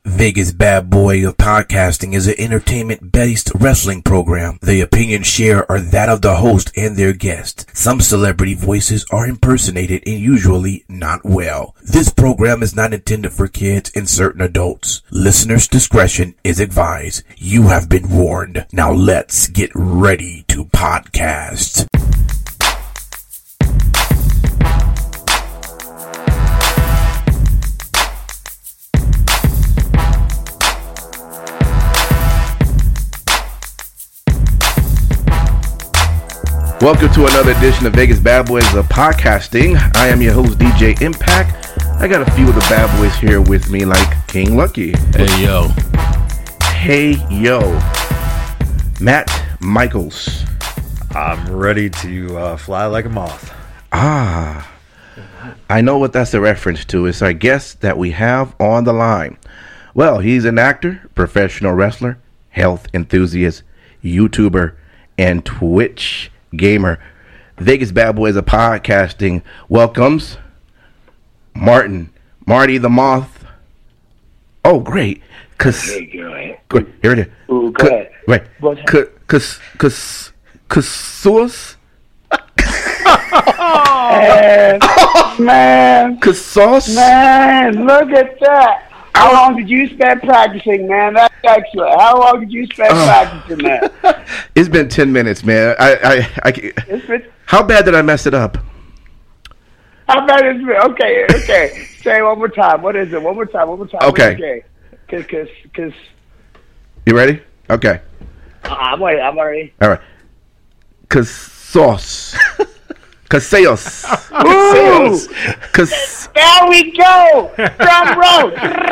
Vegas Bad Boy of Podcasting is an entertainment-based wrestling program. The opinions shared are that of the host and their guest. Some celebrity voices are impersonated and usually not well. This program is not intended for kids and certain adults. Listeners' discretion is advised. You have been warned. Now let's get ready to podcast. Welcome to another edition of Vegas Bad Boys of Podcasting. I am your host, DJ Impact. I got a few of the bad boys here with me, like King Lucky. Hey, yo. Hey, yo. Matt Michaels. I'm ready to fly like a moth. I know what that's a reference to. It's our guest that we have on the line. Well, he's an actor, professional wrestler, health enthusiast, YouTuber, and Twitch gamer. Vegas Bad Boys of Podcasting welcomes Marty the Moth. Oh, great. Hey, go ahead. Here it is. Ooh, go ahead. Right. Sauce? Man, Sauce? man, look at that. How long did you spend practicing, man? That's excellent. How long did you spend practicing that? It's been 10 minutes, man. How bad did I mess it up? How bad is it? Okay. Say it one more time. What is it? One more time. Okay. Cause. You ready? Okay. I'm ready. All right. Sauce. Caseos. Ooh! There we go! Drum roll!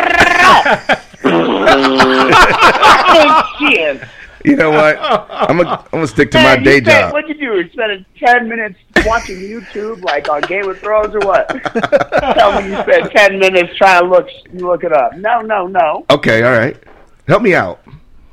Shit. You know what? I'm gonna stick to my day job. What'd you do? You spent 10 minutes watching YouTube, like on Game of Thrones, or what? Tell me you spent 10 minutes trying to look it up. No. Okay, all right. Help me out.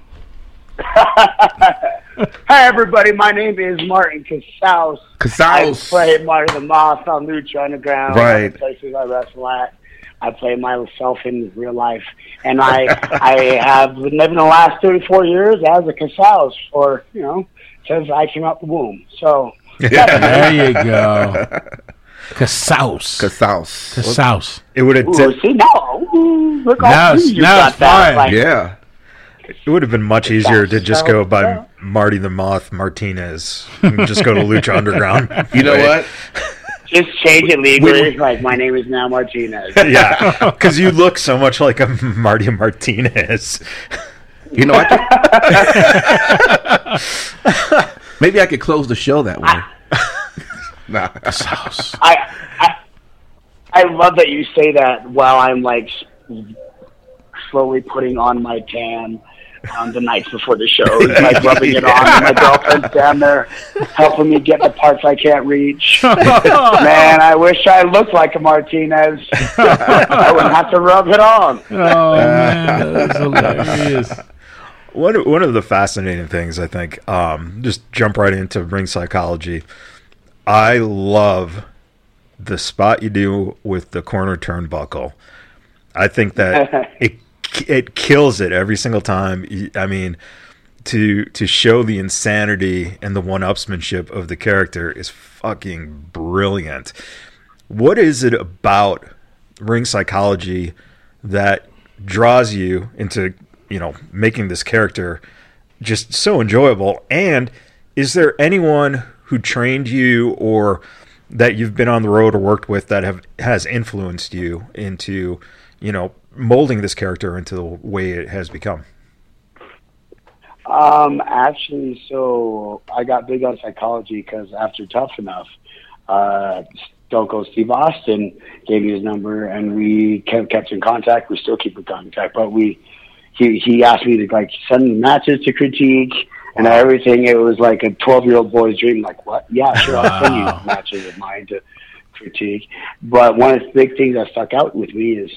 Hi, everybody. My name is Martin Casaus. I play Marty the Moth on Lucha Underground. Right. Places I wrestle at. I play myself in real life. And I have been living the last 34 years as a Casaus since I came out the womb. So, There you go. Casaus. It would have. See, now, look Now how it's you got that. fine. Yeah. It would have been much easier to just go by Marty the Moth Martinez and just go to Lucha Underground. You know what? Just change it legally. Like, my name is now Martinez. Yeah, because you look so much like a Marty Martinez. You know, maybe I could close the show that way. Nah. I love that you say that while I'm like slowly putting on my tan the nights before the show, like rubbing it on. And my girlfriend's down there helping me get the parts I can't reach. Man, I wish I looked like a Martinez. I wouldn't have to rub it on. Oh, man, that's hilarious. One of the fascinating things, I think, just jump right into ring psychology. I love the spot you do with the corner turnbuckle. I think that it kills it every single time. I mean, to show the insanity and the one-upsmanship of the character is fucking brilliant. What is it about ring psychology that draws you into, making this character just so enjoyable? And is there anyone who trained you or that you've been on the road or worked with that has influenced you into, molding this character into the way it has become? Actually, so I got big on psychology because after Tough Enough, Stone Cold Steve Austin gave me his number, and we kept in contact. We still keep in contact, but he asked me to send matches to critique and everything. It was like a 12-year-old boy's dream. Like, what? Yeah, sure, I'll send you matches of mine to critique. But one of the big things that stuck out with me is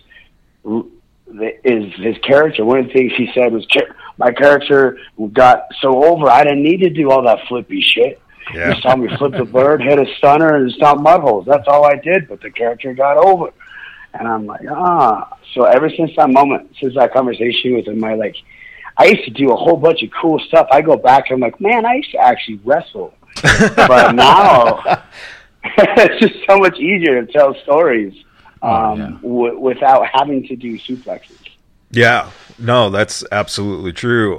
his character. One of the things he said was, my character got so over, I didn't need to do all that flippy shit. Yeah. Just saw me flip the bird, hit a stunner, and stomp mud holes. That's all I did, but the character got over. And I'm like, So ever since that moment, since that conversation with him, I used to do a whole bunch of cool stuff. I go back and I'm like, man, I used to actually wrestle. But now it's just so much easier to tell stories without having to do suplexes. Yeah, no, that's absolutely true.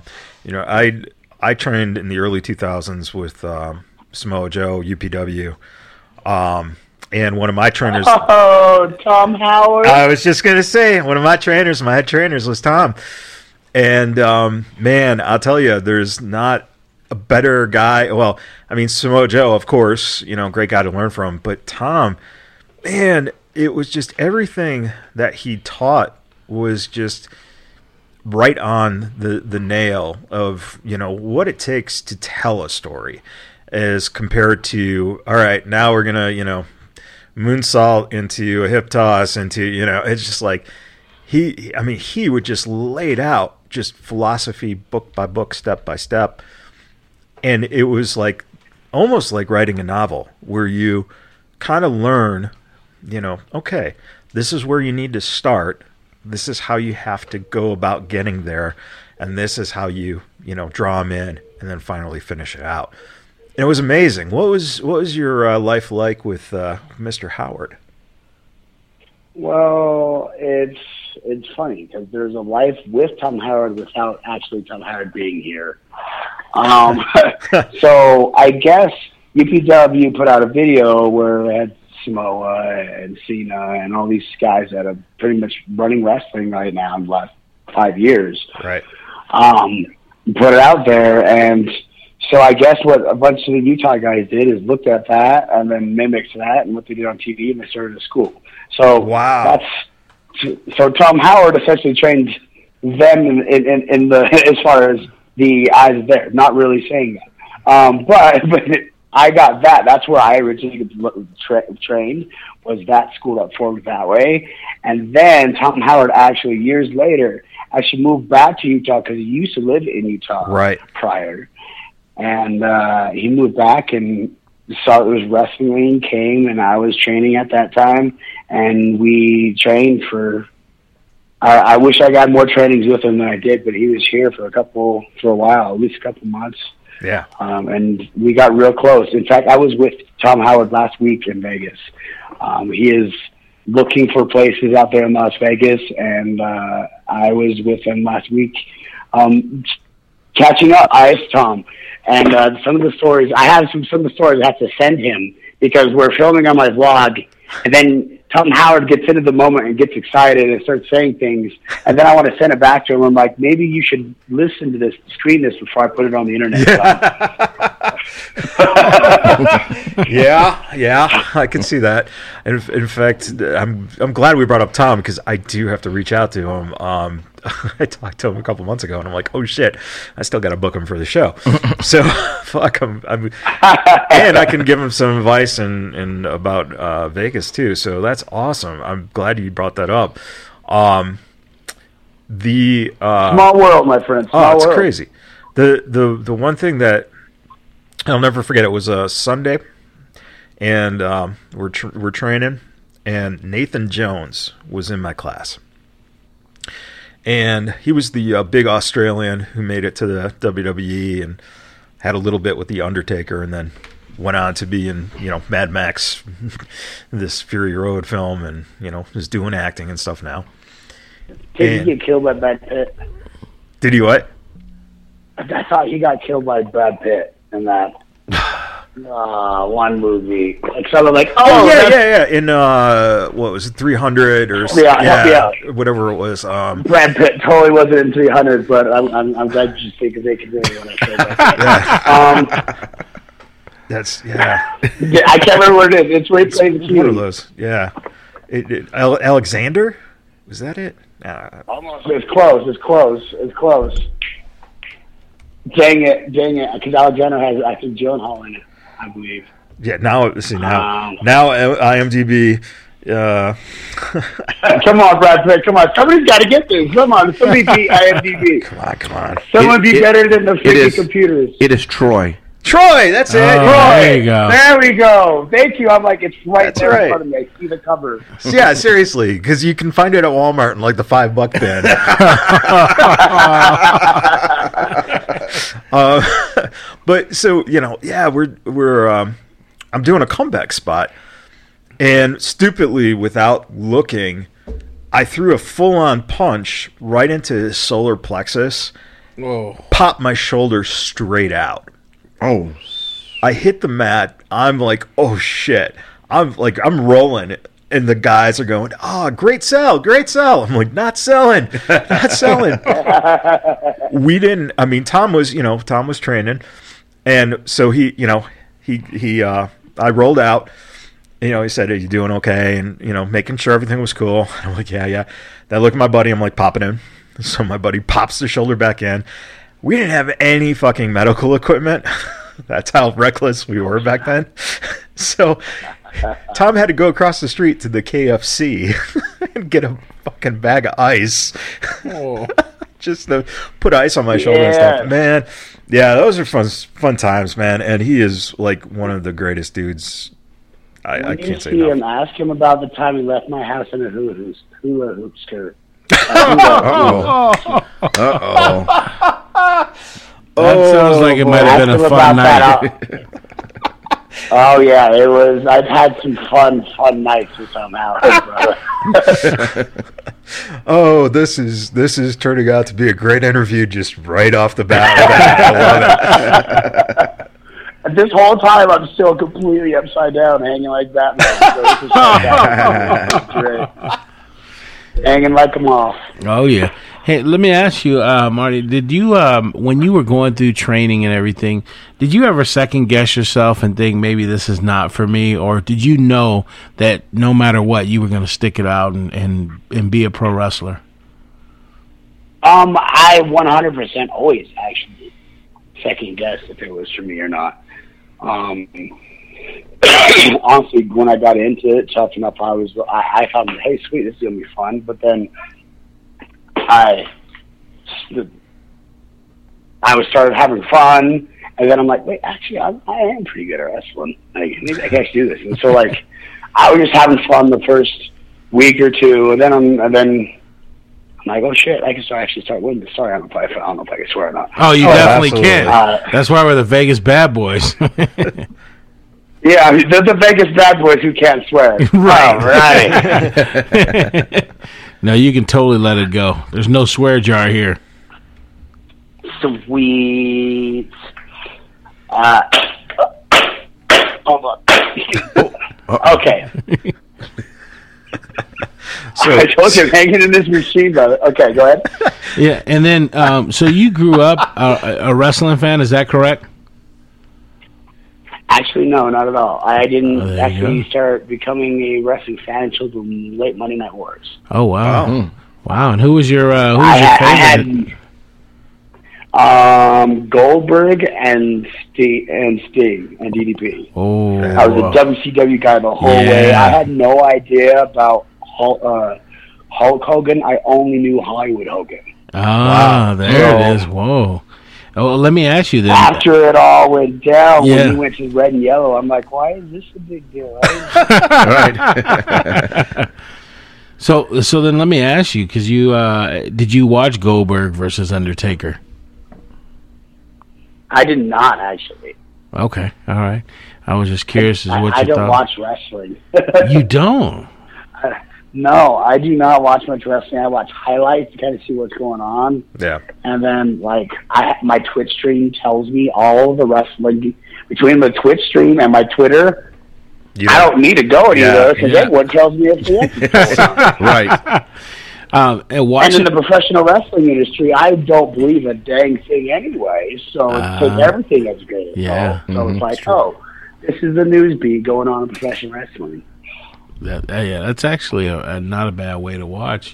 I trained in the early 2000s with Samoa Joe, UPW. And one of my trainers... Oh, Tom Howard. I was just going to say, one of my head trainers was Tom. And, man, I'll tell you, there's not a better guy. Well, I mean, Samoa Joe, of course, great guy to learn from. But Tom, man, it was just everything that he taught was just right on the nail of, what it takes to tell a story as compared to, all right, now we're going to, moonsault into a hip toss into, it's just like he would just lay it out, just philosophy, book by book, step by step. And it was like almost like writing a novel where you kind of learn, okay, this is where you need to start. This is how you have to go about getting there. And this is how you, draw them in and then finally finish it out. And it was amazing. What was your life like with Mr. Howard? Well, it's funny because there's a life with Tom Howard without actually Tom Howard being here. So I guess UPW put out a video where they had Samoa and Cena and all these guys that are pretty much running wrestling right now in the last 5 years. Right. Put it out there, and so I guess what a bunch of the Utah guys did is looked at that and then mimicked that and what they did on TV, and they started a school. So wow. So Tom Howard essentially trained them in the as far as the eyes there, not really saying that. But I got that. That's where I originally trained, was that school that formed that way. And then Tom Howard actually years later actually moved back to Utah because he used to live in Utah prior. And he moved back and saw it was wrestling, came, and I was training at that time. And we trained for, I wish I got more trainings with him than I did, but he was here for a while, at least a couple months. Yeah. And we got real close. In fact, I was with Tom Howard last week in Vegas. He is looking for places out there in Las Vegas, and I was with him last week catching up. I asked Tom, and some of the stories, I have some of the stories I have to send him because we're filming on my vlog, and then Tom Howard gets into the moment and gets excited and starts saying things, and then I want to send it back to him. I'm like, maybe you should listen to this, screen this before I put it on the internet. Yeah, I can see that. In fact, I'm glad we brought up Tom because I do have to reach out to him. I talked to him a couple months ago, and I'm like, oh shit, I still got to book him for the show. So fuck him. And I can give him some advice and about Vegas too. So that's awesome. I'm glad you brought that up. The small world, my friend. It's crazy. The one thing that I'll never forget, it was a Sunday, and we're training, and Nathan Jones was in my class. And he was the big Australian who made it to the WWE and had a little bit with The Undertaker and then went on to be in, Mad Max, this Fury Road film, and, is doing acting and stuff now. Did he get killed by Brad Pitt? Did he what? I thought he got killed by Brad Pitt in that one movie. Like someone like, yeah. In what was it, 300 or whatever it was. Brad Pitt totally wasn't in 300, but I'm glad you think of it because when I said that. That's I can't remember what it is. It's where he played the one of those. Yeah. Alexander, was that it? Almost. It's close. Dang it! Because Alexander has, I think, Gyllenhaal in it, I believe. Yeah. Now IMDb. Come on, Brad Pitt. Come on. Somebody's got to get this. Come on. Somebody beat IMDb. Come on. Someone be better than the freaking computers. It is Troy Troy, that's it. There you go. There we go. Thank you. I'm like, it's right That's there right. in front of me. I see the cover. Yeah, seriously, because you can find it at Walmart in like the $5 bin. But so we're I'm doing a comeback spot, and stupidly, without looking, I threw a full-on punch right into his solar plexus. Whoa. Popped my shoulder straight out. Oh, I hit the mat. I'm like, oh shit. I'm rolling, and the guys are going, oh, great sell. I'm like, not selling. We didn't. I mean, Tom was training, and so I rolled out. He said, are you doing okay? And making sure everything was cool. I'm like, yeah. Then I look at my buddy. I'm like, popping in. So my buddy pops the shoulder back in. We didn't have any fucking medical equipment. That's how reckless we were back then. So Tom had to go across the street to the KFC and get a fucking bag of ice. Oh. Just to put ice on my shoulder and stuff. Man, yeah, those are fun times, man. And he is like one of the greatest dudes. I can't say enough. Ask him about the time he left my house in a hula hoop skirt. Uh-oh. That sounds like it might have been a fun night. Oh yeah, it was. I've had some fun nights with some house, brother. Oh, this is turning out to be a great interview just right off the bat. I love it. This whole time, I'm still completely upside down, hanging like Batman. So this is great. Hanging like a moth. Oh yeah. Hey, let me ask you, Marty. Did you, when you were going through training and everything, did you ever second guess yourself and think maybe this is not for me, or did you know that no matter what you were going to stick it out and be a pro wrestler? I 100% always actually second guess if it was for me or not. Honestly, when I got into it, Tough Enough, I thought, hey, sweet, this is gonna be fun. But then I started having fun, and then I'm like, wait, actually, I am pretty good at wrestling. Like, maybe I can actually do this. And so, like, I was just having fun the first week or two, and then I'm like, oh shit, I can start winning. Sorry, I don't know if I can swear or not. Oh, you definitely can. That's why we're the Vegas Bad Boys. Yeah, they're the Vegas Bad Boys who can't swear. Right. No, you can totally let it go. There's no swear jar here. Sweet. Hold on. Okay. So I told you I'm hanging in this machine, brother. Okay, go ahead. Yeah, and then, so you grew up a wrestling fan, is that correct? Actually, no, not at all. I didn't actually start becoming a wrestling fan until the late Monday Night Wars. Oh, wow. Wow, and who was your favorite? I had Goldberg and Sting and DDP. Oh, I was a WCW guy the whole way. I had no idea about Hulk Hogan. I only knew Hollywood Hogan. Ah, wow. There it is. Whoa. Oh, let me ask you then. After it all went down, when he went to red and yellow, I'm like, why is this a big deal? Right. So then let me ask you, because did you watch Goldberg versus Undertaker? I did not, actually. Okay, all right. I was just curious as to what you thought. I don't watch wrestling. You don't? No, I do not watch much wrestling. I watch highlights to kind of see what's going on. Yeah. And then, like, my Twitch stream tells me all of the wrestling. Between the Twitch stream and my Twitter, I don't need to go anywhere because everyone tells me it's the Right. And in the professional wrestling industry, I don't believe a dang thing anyway. So take everything as good. Yeah. So it's like, this is the news beat going on in professional wrestling. That's actually not a bad way to watch,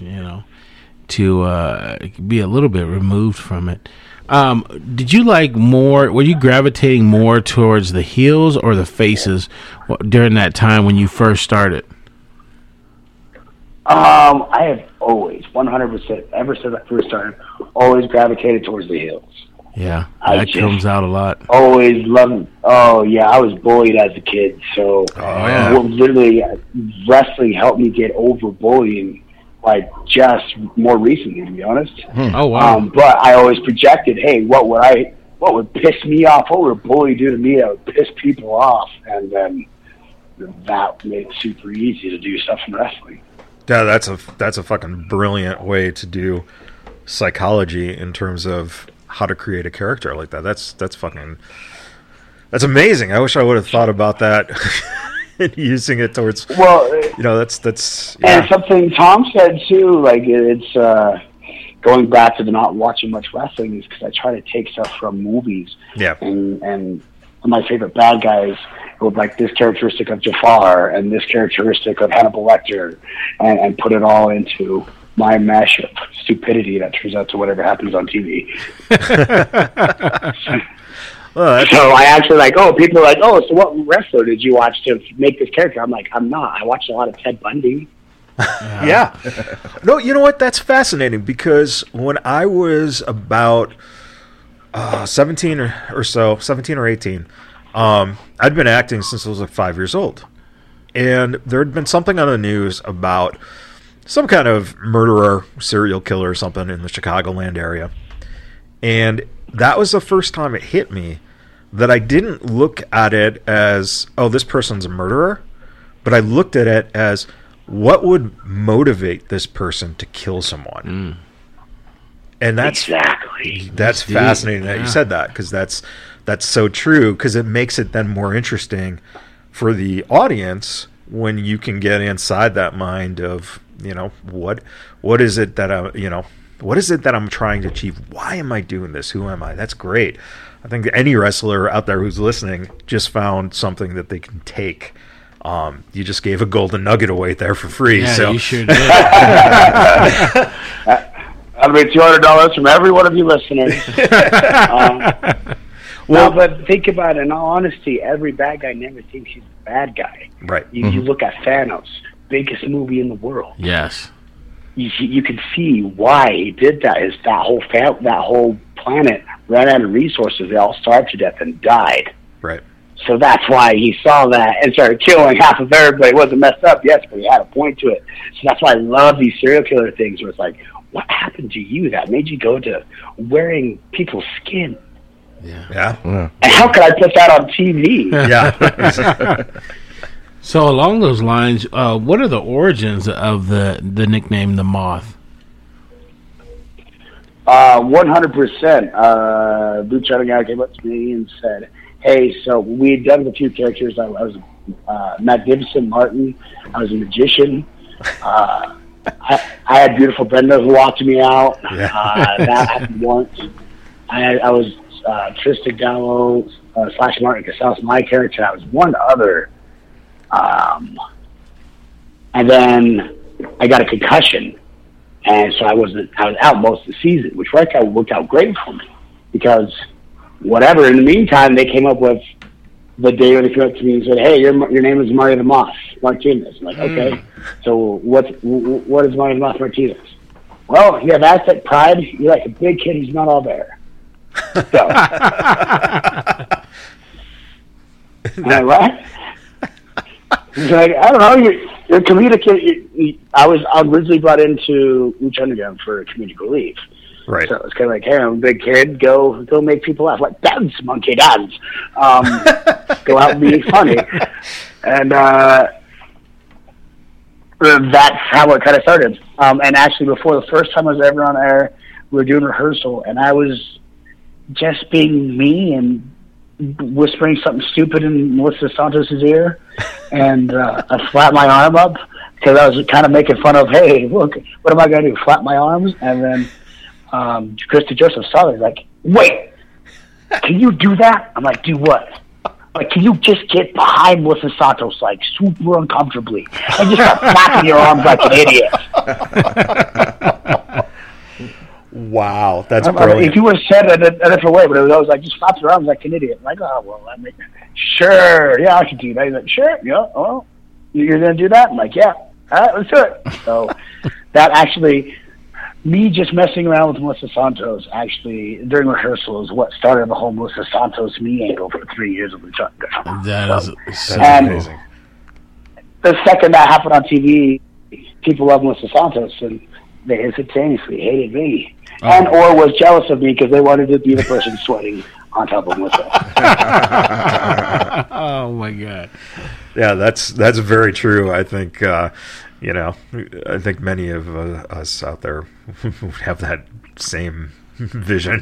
to be a little bit removed from it. Did you like more, were you gravitating more towards the heels or the faces during that time when you first started? I have always, 100%, ever since I first started, always gravitated towards the heels. Yeah, I that just comes out a lot. always loved. Oh yeah, I was bullied as a kid, so literally wrestling helped me get over bullying. Like just more recently, to be honest. Oh wow! But I always projected, hey, what would piss me off? What would a bully do to me that would piss people off? And then that made it super easy to do stuff in wrestling. Yeah, that's a fucking brilliant way to do psychology in terms of how to create a character like that. That's amazing. I wish I would have thought about that and using it towards. Well, that's yeah. And something Tom said too. Like it's going back to the not watching much wrestling is because I try to take stuff from movies. Yeah. And my favorite bad guys with like this characteristic of Jafar and this characteristic of Hannibal Lecter, and put it all into my mesh of stupidity that turns out to whatever happens on TV. Well, so I actually like, people are like, so what wrestler did you watch to make this character? I'm like, I'm not. I watched a lot of Ted Bundy. Yeah. No, you know what? That's fascinating because when I was about 17 or 18, I'd been acting since I was like 5 years old. And there had been something on the news about some kind of murderer, serial killer or something in the Chicagoland area. And that was the first time it hit me that I didn't look at it as, this person's a murderer, but I looked at it as, what would motivate this person to kill someone? And that's fascinating that you said that, because that's so true, because it makes it then more interesting for the audience when you can get inside that mind of, what is it that what is it that I'm trying to achieve? Why am I doing this? Who am I? That's great. I think any wrestler out there who's listening just found something that they can take. You just gave a golden nugget away there for free. Yeah, so you sure did. That'll be $200 from every one of you listeners. But think about it. In all honesty, every bad guy never thinks he's a bad guy. Right. You look at Thanos, biggest movie in the world. Yes. You can see why he did that. Is that whole planet ran out of resources. They all starved to death and died. Right. So that's why he saw that and started killing half of everybody. It wasn't messed up, yes, but he had a point to it. So that's why I love these serial killer things where it's like, what happened to you that made you go to wearing people's skin? Yeah. And how could I put that on TV? Yeah. So along those lines, what are the origins of the nickname the Moth? 100%. Blue China guy came up to me and said, hey, so we had done a few characters. I was Magnificent Martin. I was a magician. I had Beautiful Brenda who walked me out. Yeah. That happened once. I was Tristan Gallo / Martin Casals, my character. I was one other. And then I got a concussion. And so I was out most of the season, which worked out great for me because whatever. In the meantime, they came up with the day when they came up to me and said, "Hey, your name is Mario the Moth Martinez." I'm like, okay. So what is Mario the Moth Martinez? Well, you have Aztec pride. You're like a big kid who's not all there. So, and what? He's like, I don't know. You're communicating. I was originally brought into Lucha Underground for comedic relief. Right. So it's kind of like, hey, I'm a big kid. Go make people laugh. Like, dance, monkey, dance. Go out and be funny. And that's how it kind of started. And actually, before the first time I was ever on air, we were doing rehearsal, and I was just being me and whispering something stupid in Melissa Santos' ear, and I flapped my arm up because I was kind of making fun of, hey, look, what am I going to do, flap my arms? And then Krista Joseph saw it, like, wait, can you do that? I'm like, do what? Like, can you just get behind Melissa Santos, like, super uncomfortably, and just start flapping your arms like an idiot? Wow, that's brilliant. If you would have said it a different way, but it was like, just flap your arms like an idiot. I'm like, oh, well, sure, yeah, I can do that. He's like, sure, yeah, well, you're going to do that? I'm like, yeah, all right, let's do it. So that actually me just messing around with Melissa Santos, actually, during rehearsal is what started the whole Melissa Santos me angle for 3 years of the Chuck. That's amazing. The second that happened on TV, people love Melissa Santos, and they instantaneously hated me. And or was jealous of me because they wanted to be the person sweating on top of Melissa. Oh, my God. Yeah, that's very true. I think, I think many of us out there have that same vision.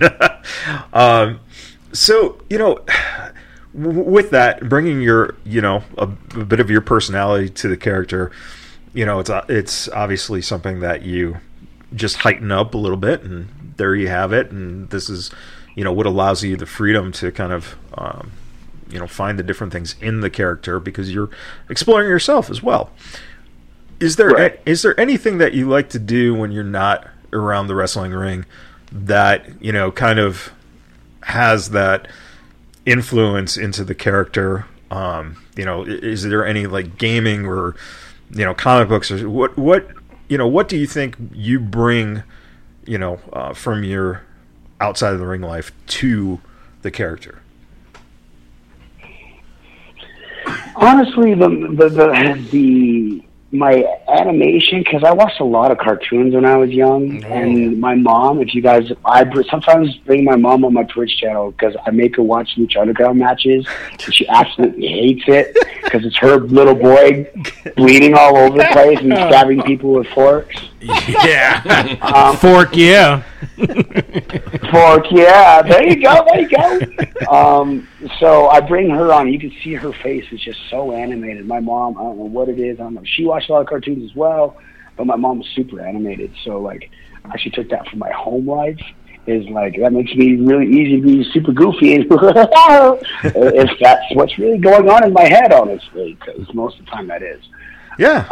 So, with that, bringing your, a bit of your personality to the character, it's obviously something that you just heighten up a little bit, and there you have it. And this is, what allows you the freedom to kind of, find the different things in the character because you're exploring yourself as well. Is there anything that you like to do when you're not around the wrestling ring that, kind of has that influence into the character? Is there any like gaming or, comic books or what do you think you bring, from your outside of the ring life to the character? Honestly, my animation, because I watched a lot of cartoons when I was young, and my mom, I sometimes bring my mom on my Twitch channel because I make her watch Lucha Underground matches, and she absolutely hates it because it's her little boy bleeding all over the place and stabbing people with forks. Yeah. Fork, yeah. Fork, yeah. There you go. So I bring her on. You can see her face is just so animated. My mom, I don't know what it is. I don't know. She watched a lot of cartoons as well, but my mom was super animated. So like, I actually took that from my home life. Is like that makes me really easy to be super goofy, and if that's what's really going on in my head, honestly, because most of the time that is. Yeah.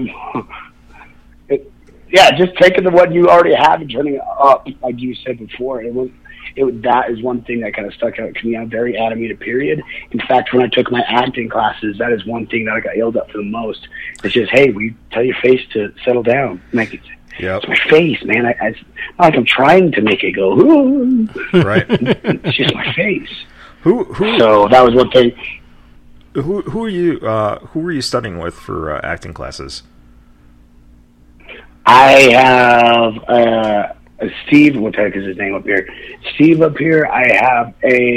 Just taking the one you already have and turning it up, like you said before. That is one thing that kind of stuck out to me. I'm very animated, period. In fact, when I took my acting classes, that is one thing that I got yelled at for the most. It's just, hey, we tell your face to settle down. Like, it's my face, man. It's not like I'm trying to make it go, ooh. Right. It's just my face. Who? So that was one thing. Who are you? Who were you studying with for acting classes? I have Steve. What the heck is his name up here? Steve up here. I have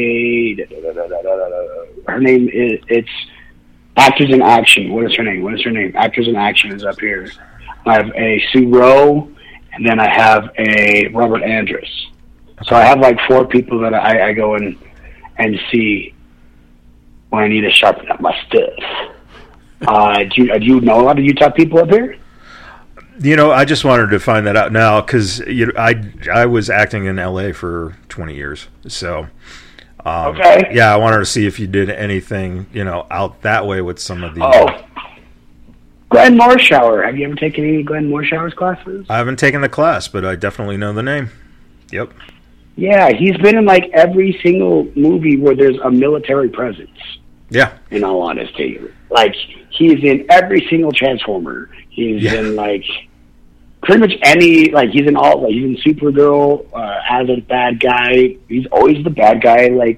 her name is. It's Actors in Action. What is her name? Actors in Action is up here. I have a Sue Rowe, and then I have a Robert Andrus. So I have like 4 people that I go in and see when I need to sharpen up my stuff. Do you know a lot of Utah people up here? I just wanted to find that out now because I was acting in LA for 20 years. So, okay. Yeah, I wanted to see if you did anything, out that way with some of the. Glenn Morshower. Have you ever taken any Glenn Morshower's classes? I haven't taken the class, but I definitely know the name. Yep. Yeah, he's been in like every single movie where there's a military presence. Yeah. In all honesty, like he's in every single Transformer. He's in like pretty much any he's in all he's in Supergirl as a bad guy. He's always the bad guy, like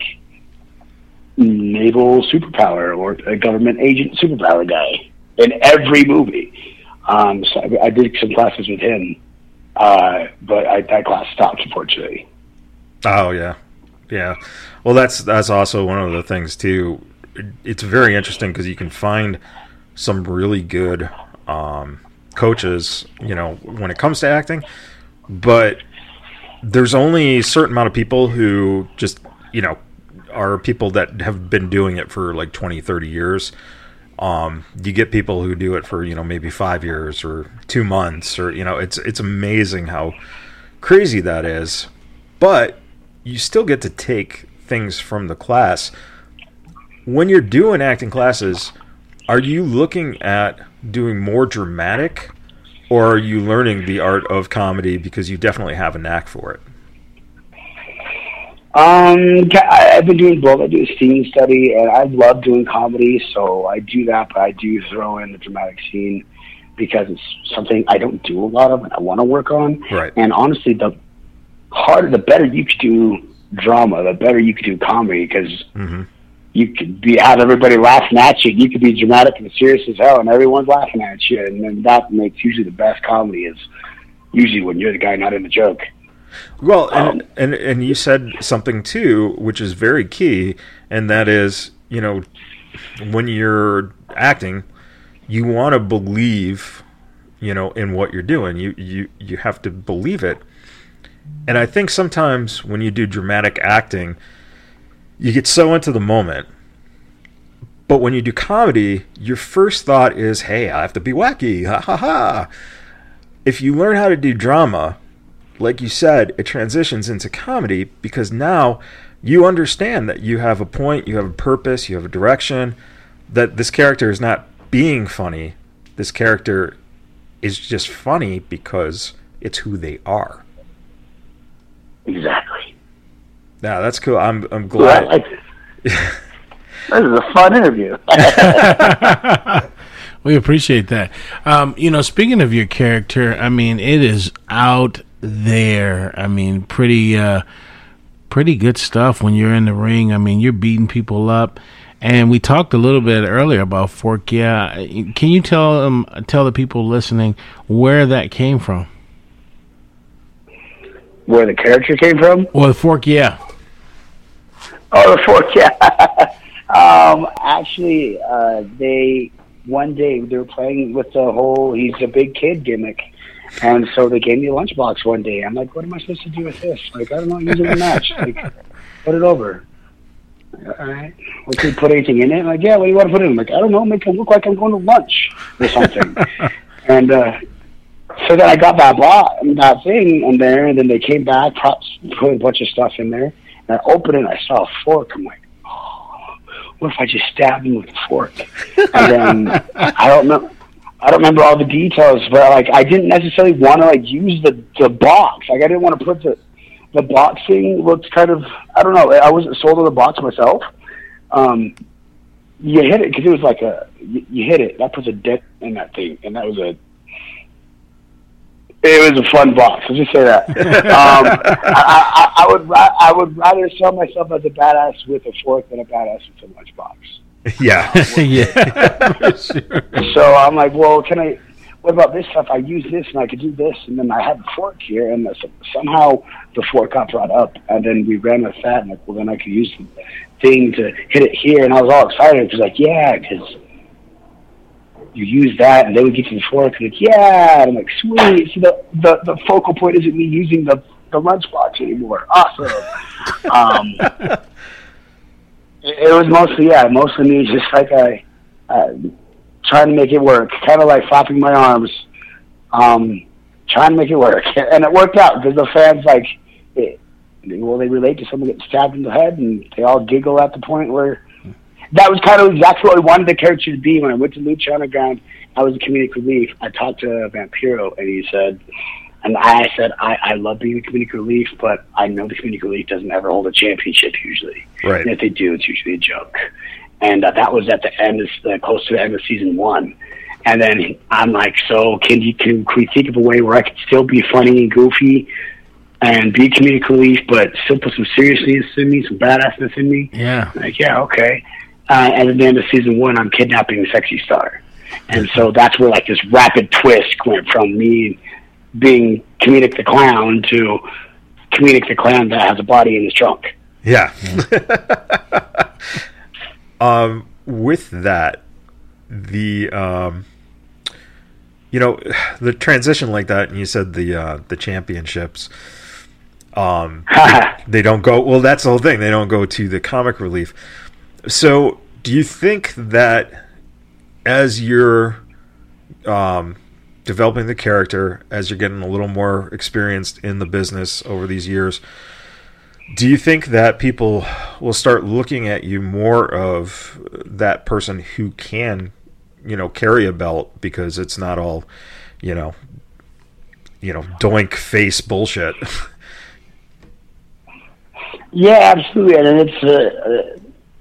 naval superpower or a government agent superpower guy in every movie. So I did some classes with him, but that class stopped, unfortunately. Oh yeah. Well, that's also one of the things too. It's very interesting because you can find some really good coaches, when it comes to acting, but there's only a certain amount of people who just, are people that have been doing it for like 20, 30 years. You get people who do it for, maybe 5 years or 2 months or, it's amazing how crazy that is, but you still get to take things from the class. When you're doing acting classes, are you looking at doing more dramatic, or are you learning the art of comedy because you definitely have a knack for it? I've been doing both. I do a scene study, and I love doing comedy, so I do that, but I do throw in the dramatic scene. because it's something I don't do a lot of and I want to work on. Right. And honestly, the better you could do drama, the better you could do comedy, because you could have everybody laughing at you. You could be dramatic and serious as hell, and everyone's laughing at you, and then that makes usually the best comedy. Is usually when you're the guy not in the joke. Well, and you said something too, which is very key, and that is, you know, when you're acting, you want to believe, you know, in what you're doing. You have to believe it. And I think sometimes when you do dramatic acting, you get so into the moment. But when you do comedy, your first thought is, hey, I have to be wacky. Ha ha ha. If you learn how to do drama, like you said, it transitions into comedy because now you understand that you have a point, you have a purpose, you have a direction, that this character is not being funny. This character is just funny because it's who they are. Exactly. Yeah, that's cool. I'm glad. Well, this is a fun interview. We appreciate that. You know, speaking of your character, I mean, it is out there. I mean, pretty good stuff when you're in the ring. I mean, you're beating people up. And we talked a little bit earlier about Fork Yeah. Can you tell the people listening where that came from? Where the character came from? Well, the Fork Yeah. Oh, the Fork Yeah. Actually, one day they were playing with the whole "he's a big kid" gimmick, and so they gave me a lunchbox one day. I'm like, what am I supposed to do with this? Like, I don't know, use it in a match. Like, put it over. All right. Well, can you put anything in it? I'm like, yeah, what do you want to put in? I'm like, I don't know, make it look like I'm going to lunch or something. And so then I got that thing in there, and then they came back, put a bunch of stuff in there, and I opened it, and I saw a fork. I'm like, oh, what if I just stabbed him with a fork? And then I don't remember all the details, but like I didn't necessarily want to like use the box. Like I didn't want to put the boxing looked kind of, I don't know. I wasn't sold on the box myself. You hit it because it was like you hit it. That puts a dent in that thing, and that was it was a fun box. Let's just say that. I would rather sell myself as a badass with a fork than a badass with a lunchbox. Yeah. Yeah. For sure. So I'm like, well, what about this stuff? I use this and I could do this, and then I had the fork here, and somehow the fork got brought up, and then we ran with that, and like, well, then I could use the thing to hit it here, and I was all excited because, like, yeah, because you use that, and then we get to the fork, and like, yeah, and I'm like, sweet. So the focal point isn't me using the lunchbox anymore. Awesome. It was mostly me just like trying to make it work, kind of like flopping my arms, trying to make it work, and it worked out because the fans they relate to someone getting stabbed in the head, and they all giggle at the point where that was kind of exactly what I wanted the character to be. When I went to Lucha Underground, I was a comedic relief. I talked to Vampiro, and he said, and I said, I love being a comedic relief, but I know the comedic relief doesn't ever hold a championship usually. Right. And if they do, it's usually a joke. And that was at the end, close to the end of season 1. And then I'm like, so can we think of a way where I could still be funny and goofy and be comedic relief, but still put some seriousness in me, some badassness in me? Yeah. Like, yeah, okay. And at the end of season 1, I'm kidnapping the sexy star. And so that's where like this rapid twist went from me being comedic the clown to comedic the clown that has a body in his trunk. Yeah. With that, the the transition like that, and you said the championships, they don't go. Well, that's the whole thing. They don't go to the comic relief. So, do you think that as you're developing the character, as you're getting a little more experienced in the business over these years, do you think that people will start looking at you more of that person who can, carry a belt, because it's not all, doink face bullshit? Yeah, absolutely. And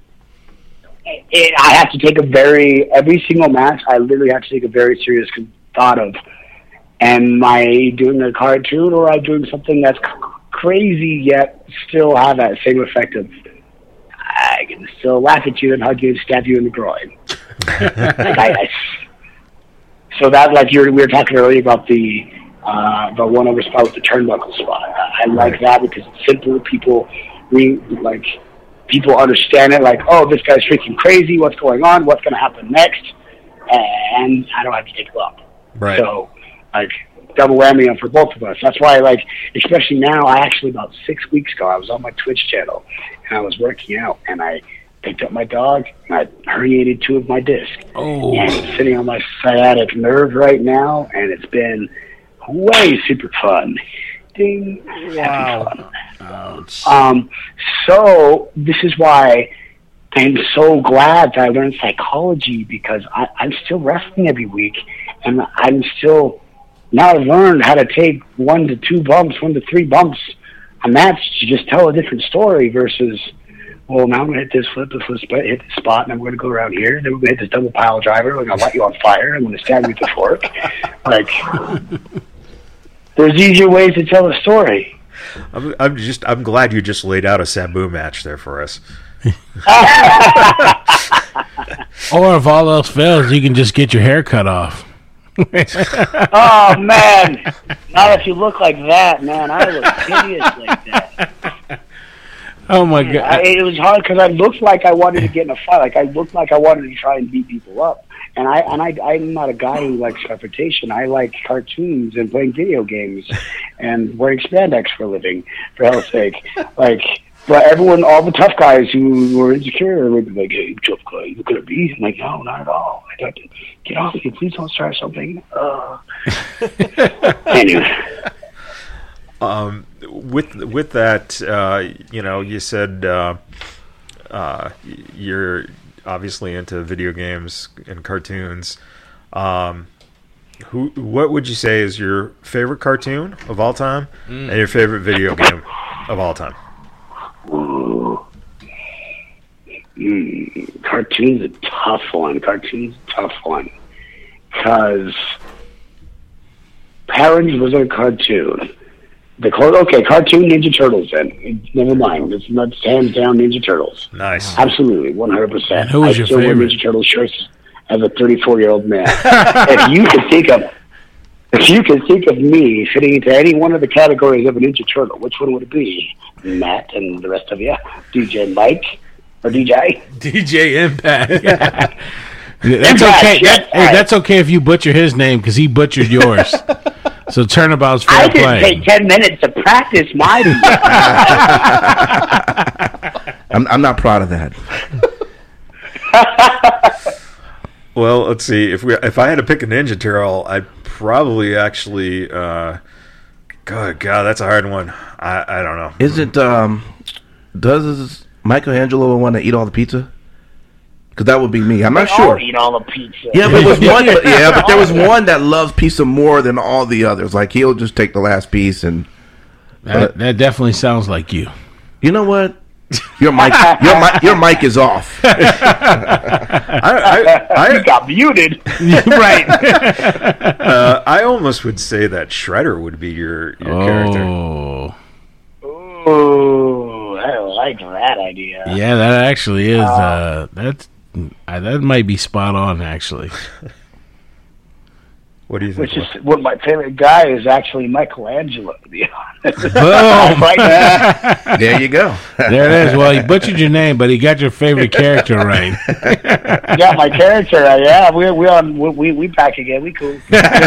I have to take every single match, I literally have to take a very serious thought of. Am I doing a cartoon or am I doing something that's crazy yet still have that same effect of I can still laugh at you and hug you and stab you in the groin? So that, like we were talking earlier about the one over spot with the turnbuckle spot. I like that because it's simple. People understand it. Like, oh, this guy's freaking crazy. What's going on? What's going to happen next? And I don't have to take long. Right. So, like, double whammy on for both of us. That's why, like, especially now, about 6 weeks ago, I was on my Twitch channel and I was working out and I picked up my dog and I herniated 2 of my discs. Oh. And it's sitting on my sciatic nerve right now, and it's been way super fun. Ding. Wow. Fun. So this is why I'm so glad that I learned psychology, because I'm still wrestling every week, and I'm still now I've learned how to take 1 to 2 bumps, 1 to 3 bumps a match to just tell a different story versus, well, now I'm going to hit this flip, hit this spot, and I'm going to go around here, and then we're going to hit this double pile driver, I'm going to light you on fire, I'm going to stab you with the fork. Like, there's easier ways to tell a story. I'm glad you just laid out a Sabu match there for us. Or if all else fails, you can just get your hair cut off. Oh, man. Not if you look like that, man. I look hideous like that. Oh, my God. It was hard because I looked like I wanted to get in a fight. Like, I looked like I wanted to try and beat people up. And I'm not a guy who likes confrontation. I like cartoons and playing video games and wearing spandex for a living, for hell's sake. Like, but everyone, all the tough guys who were insecure would be like, hey, tough guy, you could have beat. I'm like, no, not at all. I got to get off me. Please don't start something. Anyway. With that, you said you're obviously into video games and cartoons. What would you say is your favorite cartoon of all time and your favorite video game of all time? Cartoon's a tough one. Because Power Rangers was a cartoon. Cartoon Ninja Turtles then. Never mind. It's not hands down Ninja Turtles. Nice. Absolutely, 100%. And who was your favorite? I still wear Ninja Turtle shirts as a 34-year-old man. If you could think of me fitting into any one of the categories of a Ninja Turtle, which one would it be? Matt and the rest of you? DJ Mike? Or DJ? DJ Impact. That's Impact, okay. yes, That's okay if you butcher his name because he butchered yours. So turnabout's fair I play. didn't take 10 minutes to practice my. I'm not proud of that. Well, let's see. If I had to pick a Ninja Turtle, I'd probably actually. God, that's a hard one. I don't know. Isn't does Michelangelo want to eat all the pizza? Because that would be me. I'm not sure. Eat all the pizza. Yeah, but was one. But there was one that loves pizza more than all the others. Like he'll just take the last piece and. That definitely sounds like you. You know what? Your mic is off. You got muted. Right. I almost would say that Shredder would be your character. Oh, I like that idea. Yeah, that actually is. That might be spot on, actually. What do you think? Which is what my favorite guy is actually Michelangelo, to be honest. Boom. Like that. There you go. There it is. Well, he butchered your name, but he got your favorite character right. Yeah, my character. Yeah, we back again. We cool.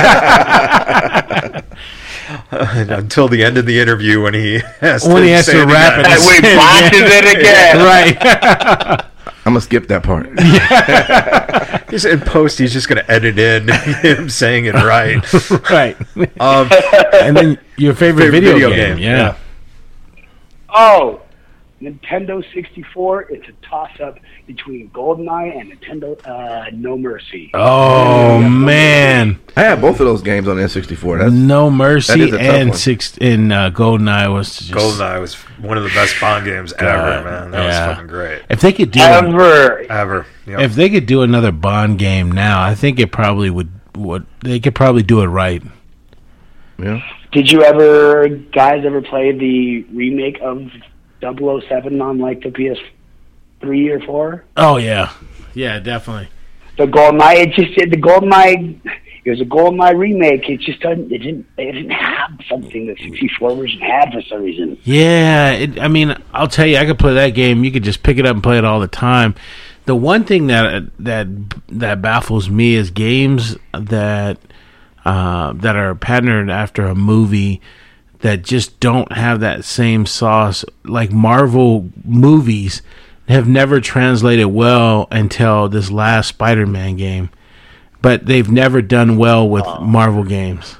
Until the end of the interview when he has to wrap it. We botches it again. Right. I'm gonna skip that part. He's in post. He's just gonna edit in him saying it right. Right. And then your favorite video game. Yeah. Oh, Nintendo 64. It's a toss-up between GoldenEye and Nintendo No Mercy. Oh man, I had both of those games on N64. No Mercy that and one. GoldenEye was just, GoldenEye was one of the best Bond games ever, man. That was fucking great. If they could do ever. Yep. If they could do another Bond game now, I think it probably would what they could probably do it right. Yeah. Did you guys ever play the remake of 007 on like the PS3 or 4? Oh yeah, definitely. The GoldenEye, it was a GoldenEye remake. It just didn't have something that 64 version had for some reason. Yeah, I mean, I'll tell you, I could play that game. You could just pick it up and play it all the time. The one thing that baffles me is games that are patterned after a movie that just don't have that same sauce. Like Marvel movies have never translated well until this last Spider-Man game, but they've never done well with Marvel games.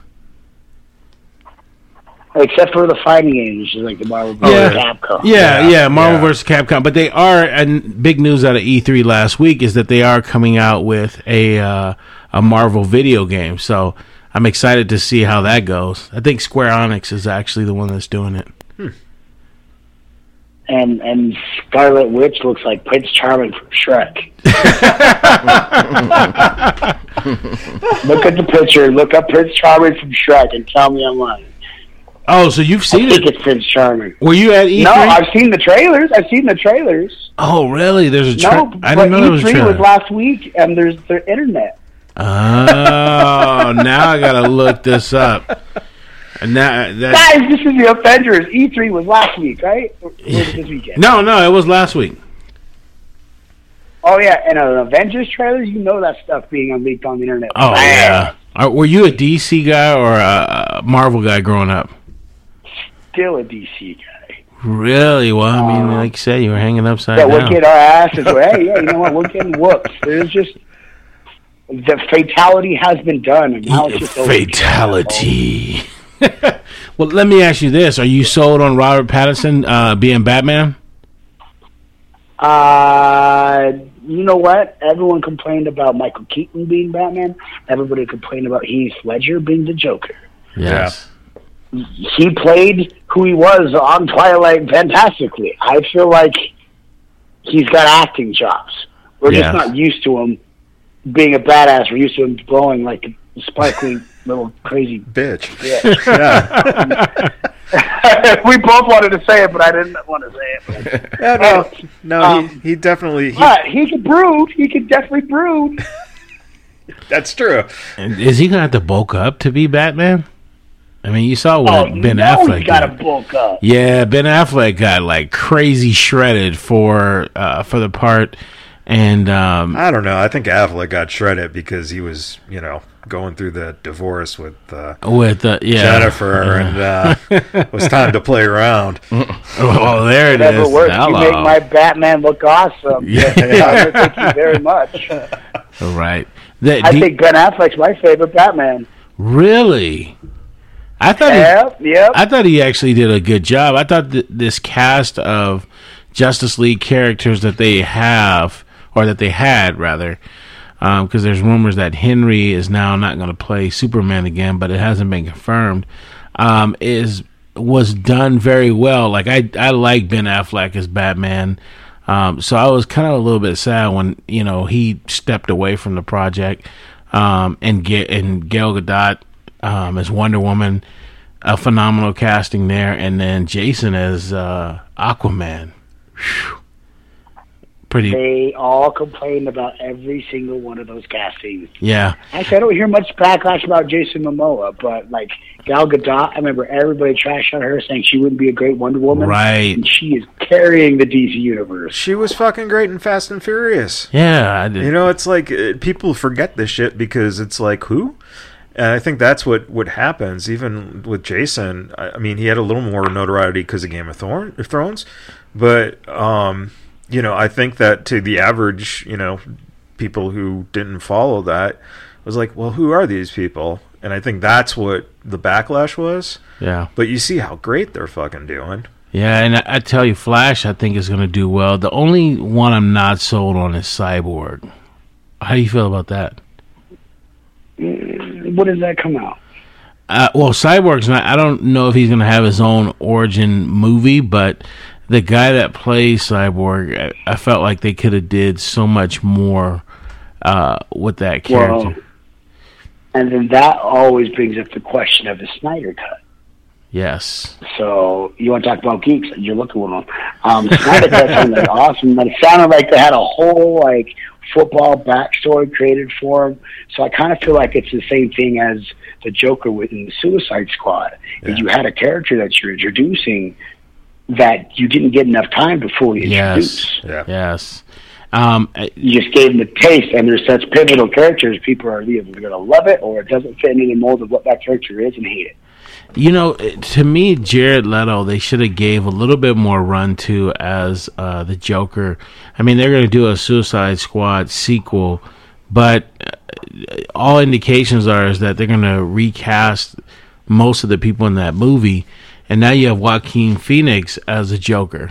Except for the fighting games, which is like the Marvel vs. Capcom. Yeah, Marvel vs. Capcom. But they are, and big news out of E3 last week is that they are coming out with a Marvel video game. So I'm excited to see how that goes. I think Square Enix is actually the one that's doing it. And Scarlet Witch looks like Prince Charming from Shrek. Look at the picture. Look up Prince Charming from Shrek and tell me I'm lying. Oh, so you've seen I think it? It's Prince Charming. Were you at E3? No, I've seen the trailers. Oh, really? There's a trailer? No, I but didn't know there was a E3 trailer. was last week, and there's the internet. Oh, now I gotta look this up. And now Guys, this is the Avengers. E3 was last week, right? Or was it this weekend? No, it was last week. Oh, yeah, and an Avengers trailer, you know that stuff being unleaked on the internet. Oh, Bam! yeah. Were you a DC guy or a Marvel guy growing up? Still a DC guy. Really? Well, I mean, like you said, you were hanging upside Yeah, down. we're getting our asses. Hey, yeah, you know what? We're getting whoops. There's just... The fatality has been done. And now it's just over. Fatality. Well, let me ask you this. Are you sold on Robert Pattinson being Batman? You know what? Everyone complained about Michael Keaton being Batman. Everybody complained about Heath Ledger being the Joker. Yes. He played who he was on Twilight fantastically. I feel like he's got acting chops. We're just not used to him being a badass. We're used to him glowing like a sparkly little crazy bitch. Yeah. We both wanted to say it, but I didn't want to say it. Yeah, he definitely. He could brood. He could definitely brood. That's true. And is he gonna have to bulk up to be Batman? I mean, you saw what Ben Affleck got to did. bulk up. Yeah, Ben Affleck got like crazy shredded for the part, and I don't know. I think Affleck got shredded because he was, going through the divorce with Jennifer, and it was time to play around. Well, there it Whatever is. works. Hello. You make my Batman look awesome. Yeah. Thank you very much. Right. I think Ben Affleck's my favorite Batman. Really? I thought I thought he actually did a good job. I thought this cast of Justice League characters that they have, or that they had rather, because there's rumors that Henry is now not going to play Superman again, but it hasn't been confirmed. Was done very well. Like I like Ben Affleck as Batman, so I was kind of a little bit sad when he stepped away from the project. And Gal Gadot as Wonder Woman, a phenomenal casting there, and then Jason as Aquaman. Whew. They all complained about every single one of those castings. Yeah. Actually, I don't hear much backlash about Jason Momoa, but like Gal Gadot, I remember everybody trashed on her saying she wouldn't be a great Wonder Woman. Right. And she is carrying the DC universe. She was fucking great in Fast and Furious. Yeah, I did. It's like people forget this shit because it's like, who? And I think that's what happens. Even with Jason, I mean, he had a little more notoriety because of Game of Thrones, but I think that to the average, people who didn't follow that was like, well, who are these people? And I think that's what the backlash was. Yeah. But you see how great they're fucking doing. Yeah, and I tell you, Flash, I think is going to do well. The only one I'm not sold on is Cyborg. How do you feel about that? When does that come out? Well, Cyborg's not. I don't know if he's going to have his own origin movie, but the guy that plays Cyborg, I felt like they could have did so much more with that character. Well, And then that always brings up the question of the Snyder Cut. Yes. So you want to talk about geeks? You're looking at one. Snyder Cut sounded awesome, but it sounded like they had a whole like football backstory created for him. So I kind of feel like it's the same thing as the Joker within the Suicide Squad. Yeah. Is you had a character that you're introducing that you didn't get enough time to fully introduce. Yeah. Yes. You just gave them the taste, and they're such pivotal characters. People are either going to love it or it doesn't fit into the mold of what that character is and hate it. You know, to me, Jared Leto, they should have gave a little bit more run to as the Joker. I mean, they're going to do a Suicide Squad sequel, but all indications are is that they're going to recast most of the people in that movie, and now you have Joaquin Phoenix as a Joker.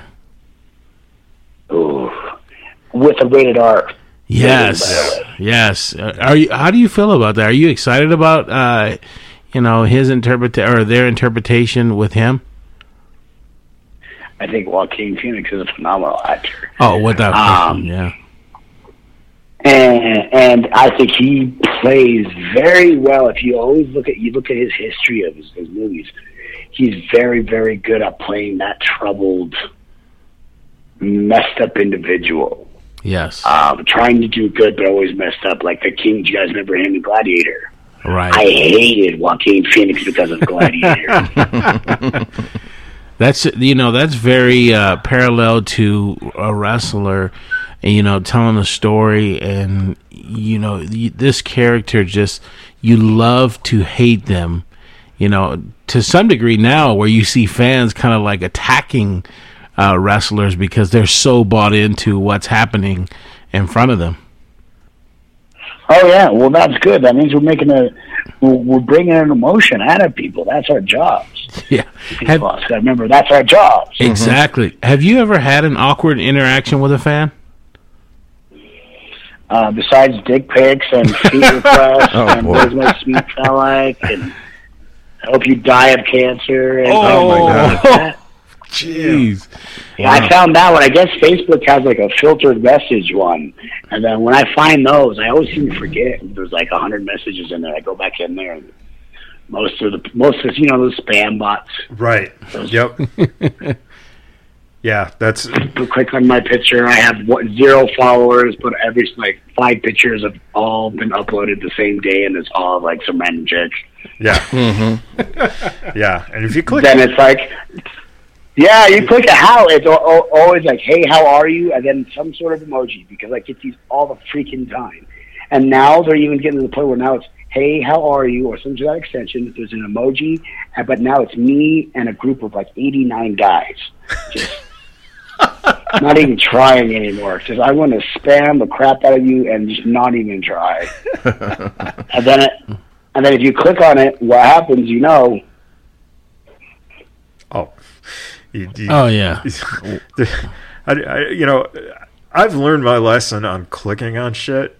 Ooh, with a rated R. Yes, yes. How do you feel about that? Are you excited about his their interpretation with him? I think Joaquin Phoenix is a phenomenal actor. Oh, without question, yeah. And I think he plays very well. If you always look at his history of his movies, he's very, very good at playing that troubled, messed up individual. Yes. Trying to do good, but always messed up. Like the King. Do you guys remember him in Gladiator? Right. I hated Joaquin Phoenix because of Gladiator. That's very parallel to a wrestler, and telling a story, and this character just, you love to hate them, to some degree now, where you see fans kind of like attacking wrestlers because they're so bought into what's happening in front of them. Oh yeah, well that's good. That means we're bringing an emotion out of people. That's our jobs. Yeah, remember that's our jobs. Exactly. Mm-hmm. Have you ever had an awkward interaction with a fan? Besides dick pics and feet requests and where's my sweet fell like, and I hope you die of cancer. And my God. Jeez. Yeah, I found that one. I guess Facebook has like a filtered message one, and then when I find those, I always seem to forget. There's like 100 messages in there. I go back in there, and most of those spam bots. Right. Yep. Yeah, that's. People click on my picture. I have 0 followers, but every 5 pictures have all been uploaded the same day, and it's all like some random chick. Yeah. Mm-hmm. Yeah, and if you click, then it's like. Yeah, you click a how, it's always like, hey, how are you? And then some sort of emoji, because I get these all the freaking time. And now they're even getting to the point where now it's, hey, how are you? Or some to that extension. There's an emoji, but now it's me and a group of like 89 guys. Just not even trying anymore. Just I want to spam the crap out of you and just not even try. and then if you click on it, what happens, Oh. Oh yeah. I've learned my lesson on clicking on shit.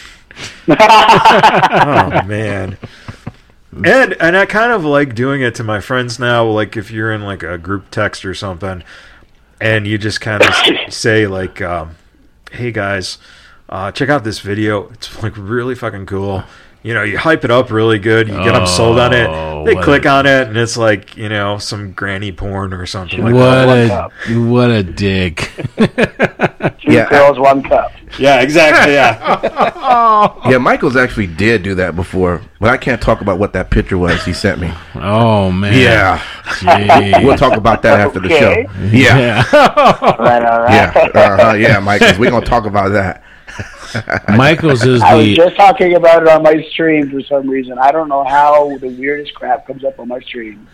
Oh man. And I kind of like doing it to my friends now. Like if you're in like a group text or something, and you just kind of say like, "Hey guys, check out this video. It's like really fucking cool." You hype it up really good. You get them sold on it. They click on it, and it's like, some granny porn or something like that. What a dick. 2 girls, 1 cup. Yeah, exactly, yeah. Yeah, Michael's actually did do that before, but I can't talk about what that picture was he sent me. Oh, man. Yeah. Jeez. We'll talk about that after the show. Yeah. All right. Yeah, Michael, we're going to talk about that. Michael's is I was just talking about it on my stream for some reason. I don't know how the weirdest crap comes up on my stream.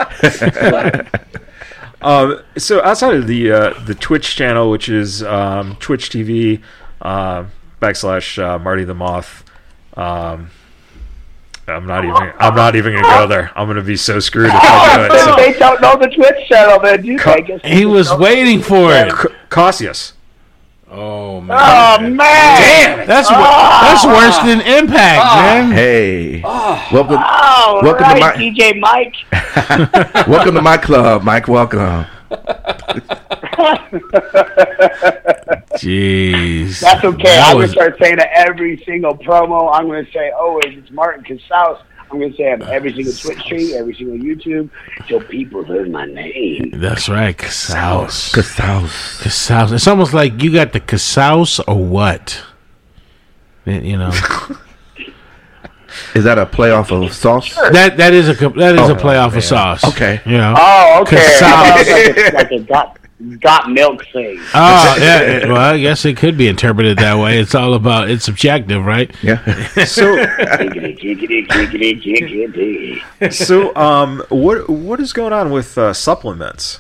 So outside of the Twitch channel, which is Twitch TV / Marty the Moth, I'm not even gonna go there. I'm gonna be so screwed if I do it. So. They don't know the Twitch channel, man. He was waiting for it. Cassius. Oh man! Oh man! Damn! That's worse than Impact, man. Hey, welcome right, to my DJ Mike. Welcome to my club, Mike. Welcome. Jeez. That's okay. I'm going to start saying it every single promo. I'm going to say, it's Martin Casaus. I'm going to say it on every single Twitch stream, every single YouTube, till people heard my name. That's right, Casaus. Casaus. It's almost like you got the Casaus or what? You know. Is that a playoff of sauce? Sure. That is a playoff of sauce. Okay. You know. Oh, okay. Casaus. Like a got milk thing. Oh, yeah. Well, I guess it could be interpreted that way. It's all about, it's subjective, right? Yeah. So, So, what is going on with supplements?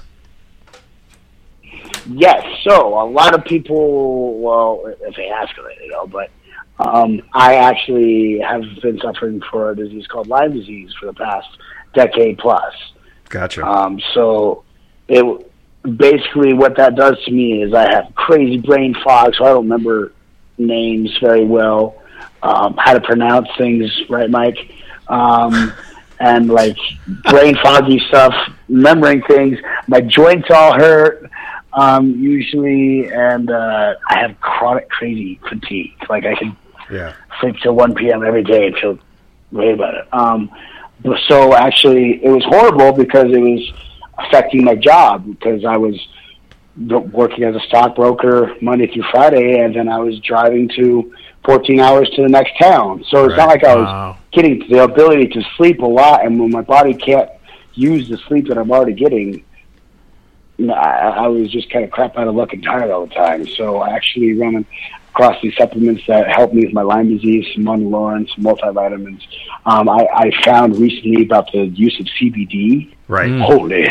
yes, so a lot of people, well, if they ask it, they go, but I actually have been suffering for a disease called Lyme disease for the past decade plus. Gotcha. So it basically what that does to me is I have crazy brain fog, so I don't remember names very well, how to pronounce things, right, Mike? And like brain foggy stuff, remembering things. My joints all hurt usually, and I have chronic crazy fatigue. Like I can sleep till 1 p.m. every day and feel great about it. So actually, it was horrible because it was affecting my job because I was working as a stockbroker Monday through Friday, and then I was driving 14 hours to the next town. So it's not like I was getting the ability to sleep a lot, and when my body can't use the sleep that I'm already getting, I was just kind of crap out of luck and tired all the time. So I actually run across these supplements that help me with my Lyme disease, some Monolaurin, some multivitamins. I found recently about the use of CBD. Right. Holy.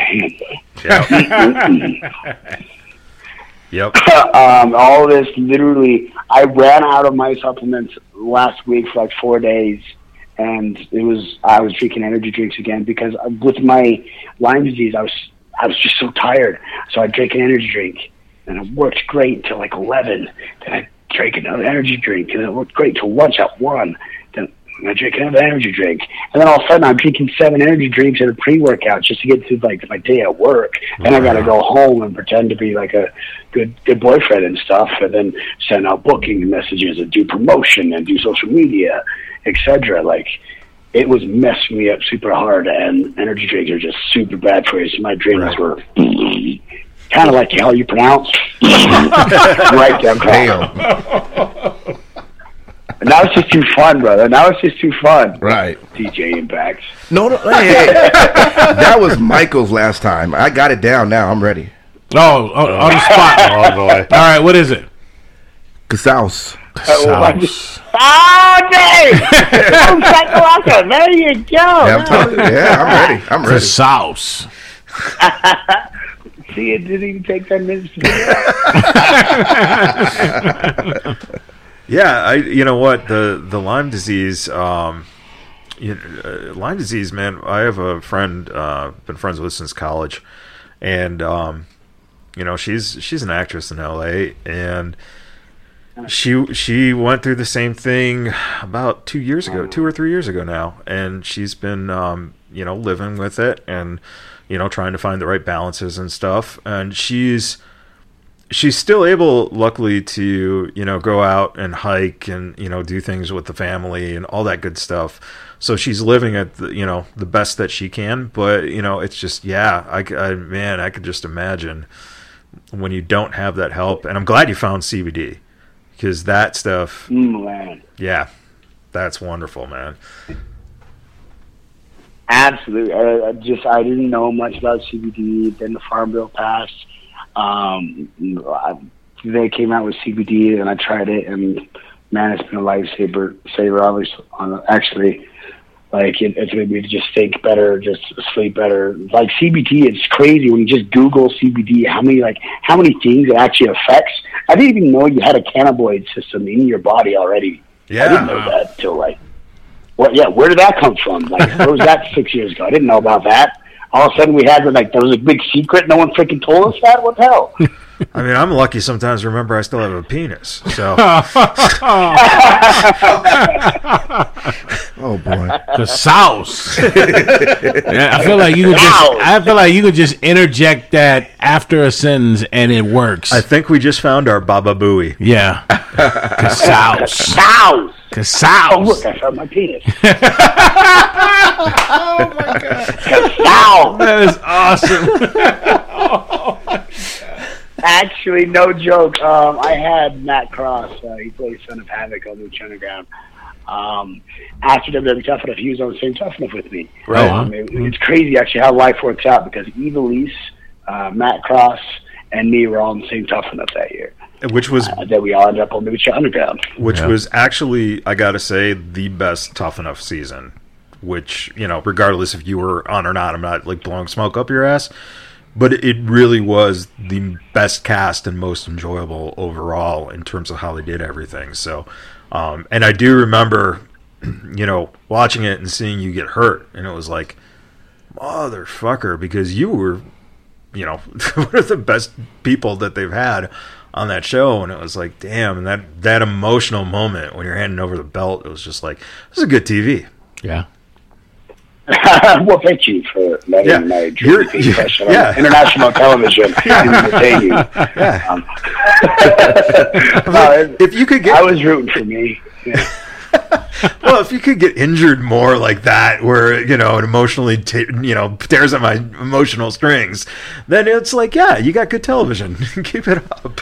Yep. All this literally, I ran out of my supplements last week for like 4 days, and I was drinking energy drinks again because with my Lyme disease, I was just so tired. So I drank an energy drink, and it worked great until like 11. Then I drank another energy drink, and it worked great till lunch at 1. Then I drank another energy drink, and then all of a sudden I'm drinking 7 energy drinks and a pre-workout just to get through like my day at work. Then I got to go home and pretend to be like a good boyfriend and stuff, and then send out booking messages and do promotion and do social media, etc. Like it was messing me up super hard, and energy drinks are just super bad for you. So my drinks were kind of like how you pronounce right down. Damn. And that was just too fun, brother. That was just too fun. Right. DJ Impact. No, hey. That was Michael's last time. I got it down now. I'm ready. Oh, on the spot. Oh boy. All right, what is it? Casaus. Casaus. Oh, Dave! Oh, Shakalaka. There you go. Yeah, I'm ready. I'm ready. Casaus. See, it didn't even take 10 minutes to do that. Yeah, you know what, the Lyme disease, Lyme disease, man. I have a friend, been friends with since college, and she's an actress in LA, and she went through the same thing about 2 years ago, 2 or 3 years ago now, and she's been living with it and trying to find the right balances and stuff, and she's still able, luckily, to go out and hike and do things with the family and all that good stuff. So she's living at the best that she can. But it's just I could just imagine when you don't have that help. And I'm glad you found CBD because that stuff. Man. Yeah, that's wonderful, man. Absolutely. I didn't know much about CBD. Then the Farm Bill passed. They came out with CBD, and I tried it, and man, it's been a lifesaver. Actually, like it's made me just think better, just sleep better. Like CBD, it's crazy when you just Google CBD. How many things it actually affects? I didn't even know you had a cannabinoid system in your body already. Yeah, I didn't know that till where did that come from? Like, where was that 6 years ago? I didn't know about that. all of a sudden we had like there was a big secret. No one freaking told us that. What the hell? I mean, I'm lucky sometimes to remember I still have a penis. So, Oh boy. The sauce. Yeah, I feel like you could just interject that after a sentence and it works. I think we just found our Baba Booey. Yeah. Sauce. Sauce. Sauce. Oh look, I found my penis. Oh my god. Sauce. That is awesome. Actually, no joke. I had Matt Cross. He plays Son of Havoc on Lucha Underground. After WWE Tough Enough, he was on the same Tough Enough with me. Right. It's crazy actually how life works out because Evilise, Matt Cross, and me were all on the same Tough Enough that year. Which was that we all ended up on Lucha Underground. Which was actually, I gotta say, the best Tough Enough season. Which, you know, regardless if you were on or not, I'm not like blowing smoke up your ass. But it really was the best cast and most enjoyable overall in terms of how they did everything. So, and I do remember, you know, watching it and seeing you get hurt. And it was like, motherfucker, because you were, you know, one of the best people that they've had on that show. And it was like, damn, and that emotional moment when you're handing over the belt, it was just like, this is good TV. Yeah. Well, thank you for letting my dream be impression on international television entertain you. Yeah. If you could get, I was rooting for me. Yeah. Well, if you could get injured more like that, where it emotionally, tears at my emotional strings, then it's like, yeah, you got good television. Keep it up.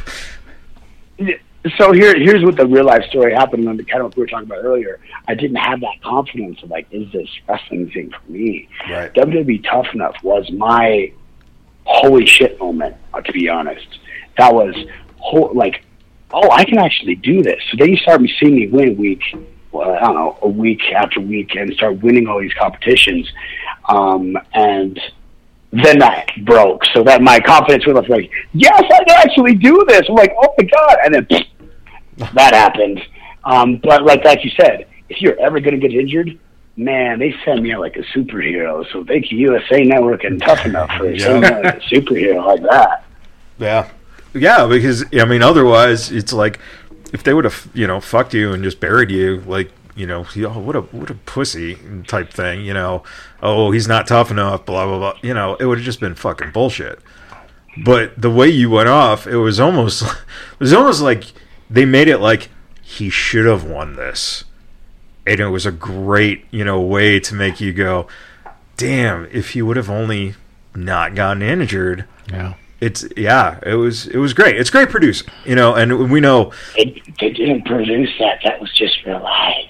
So here's what the real life story happened on the kind of what we were talking about earlier. I didn't have that confidence of like, is this wrestling thing for me? Right. WWE Tough Enough was my holy shit moment, to be honest. That was like, oh, I can actually do this. So then you start seeing me win a week after week and start winning all these competitions. And then that broke. So that my confidence was like, yes, I can actually do this. I'm like, oh my God. And then that happened. But like you said, if you're ever going to get injured, man, they send me out like a superhero. So thank you, USA Network and Tough Enough for sending me out like a superhero like that. Yeah. Yeah, because, I mean, otherwise, it's like, if they would have, fucked you and just buried you, like, what a pussy type thing, oh, he's not tough enough, blah, blah, blah, it would have just been fucking bullshit. But the way you went off, it was almost like they made it like he should have won this. And it was a great, way to make you go, damn, if he would have only not gotten injured. Yeah. It was great. It's great producing, and we know they didn't produce that. That was just real life.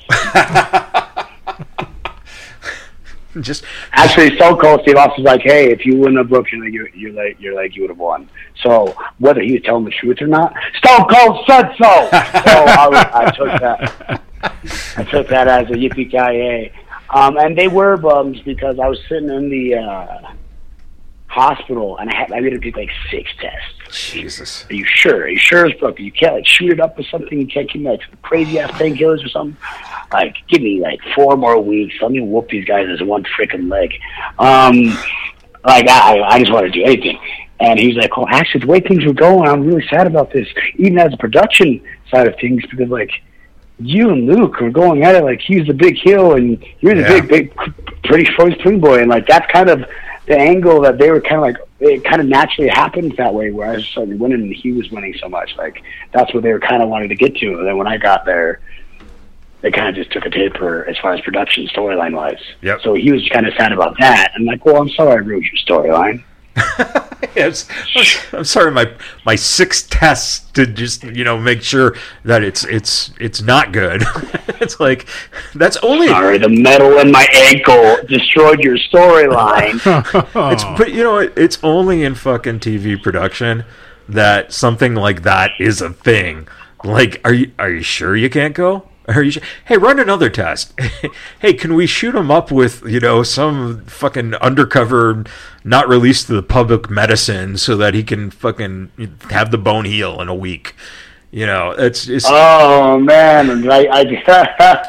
Actually, Stone Cold Steve Austin's like, hey, if you wouldn't have broken, you're like you would have won. So whether he was telling the truth or not, Stone Cold said so. So I took that as a yippee-ki-yay. And they were bummed because I was sitting in the hospital and I made him take like 6 tests. Jesus. Are you sure? Are you sure it's broken? You can't like shoot it up with something. You can't give me like crazy ass painkillers or something. Like give me like 4 more weeks. Let me whoop these guys as one freaking leg. Like I just want to do anything. And he was like, "Oh, actually, the way things were going, I'm really sad about this. Even as a production side of things, because like you and Luke were going at it like he's the big heel and you're the big pretty spring boy, and like that's kind of the angle that they were kind of like, it kind of naturally happens that way where I was started winning and he was winning so much. Like, that's what they were kind of wanting to get to. And then when I got there, they kind of just took a taper as far as production storyline wise. Yep. So he was kind of sad about that. I'm like, well, I'm sorry I ruined your storyline. Yes, I'm sorry. My 6 tests to just make sure that it's not good. It's like that's only sorry. The metal in my ankle destroyed your storyline. It's only in fucking TV production that something like that is a thing. Like, are you sure you can't go? Hey, run another test. Hey, can we shoot him up with, some fucking undercover, not released to the public medicine so that he can fucking have the bone heal in a week? It's oh, man.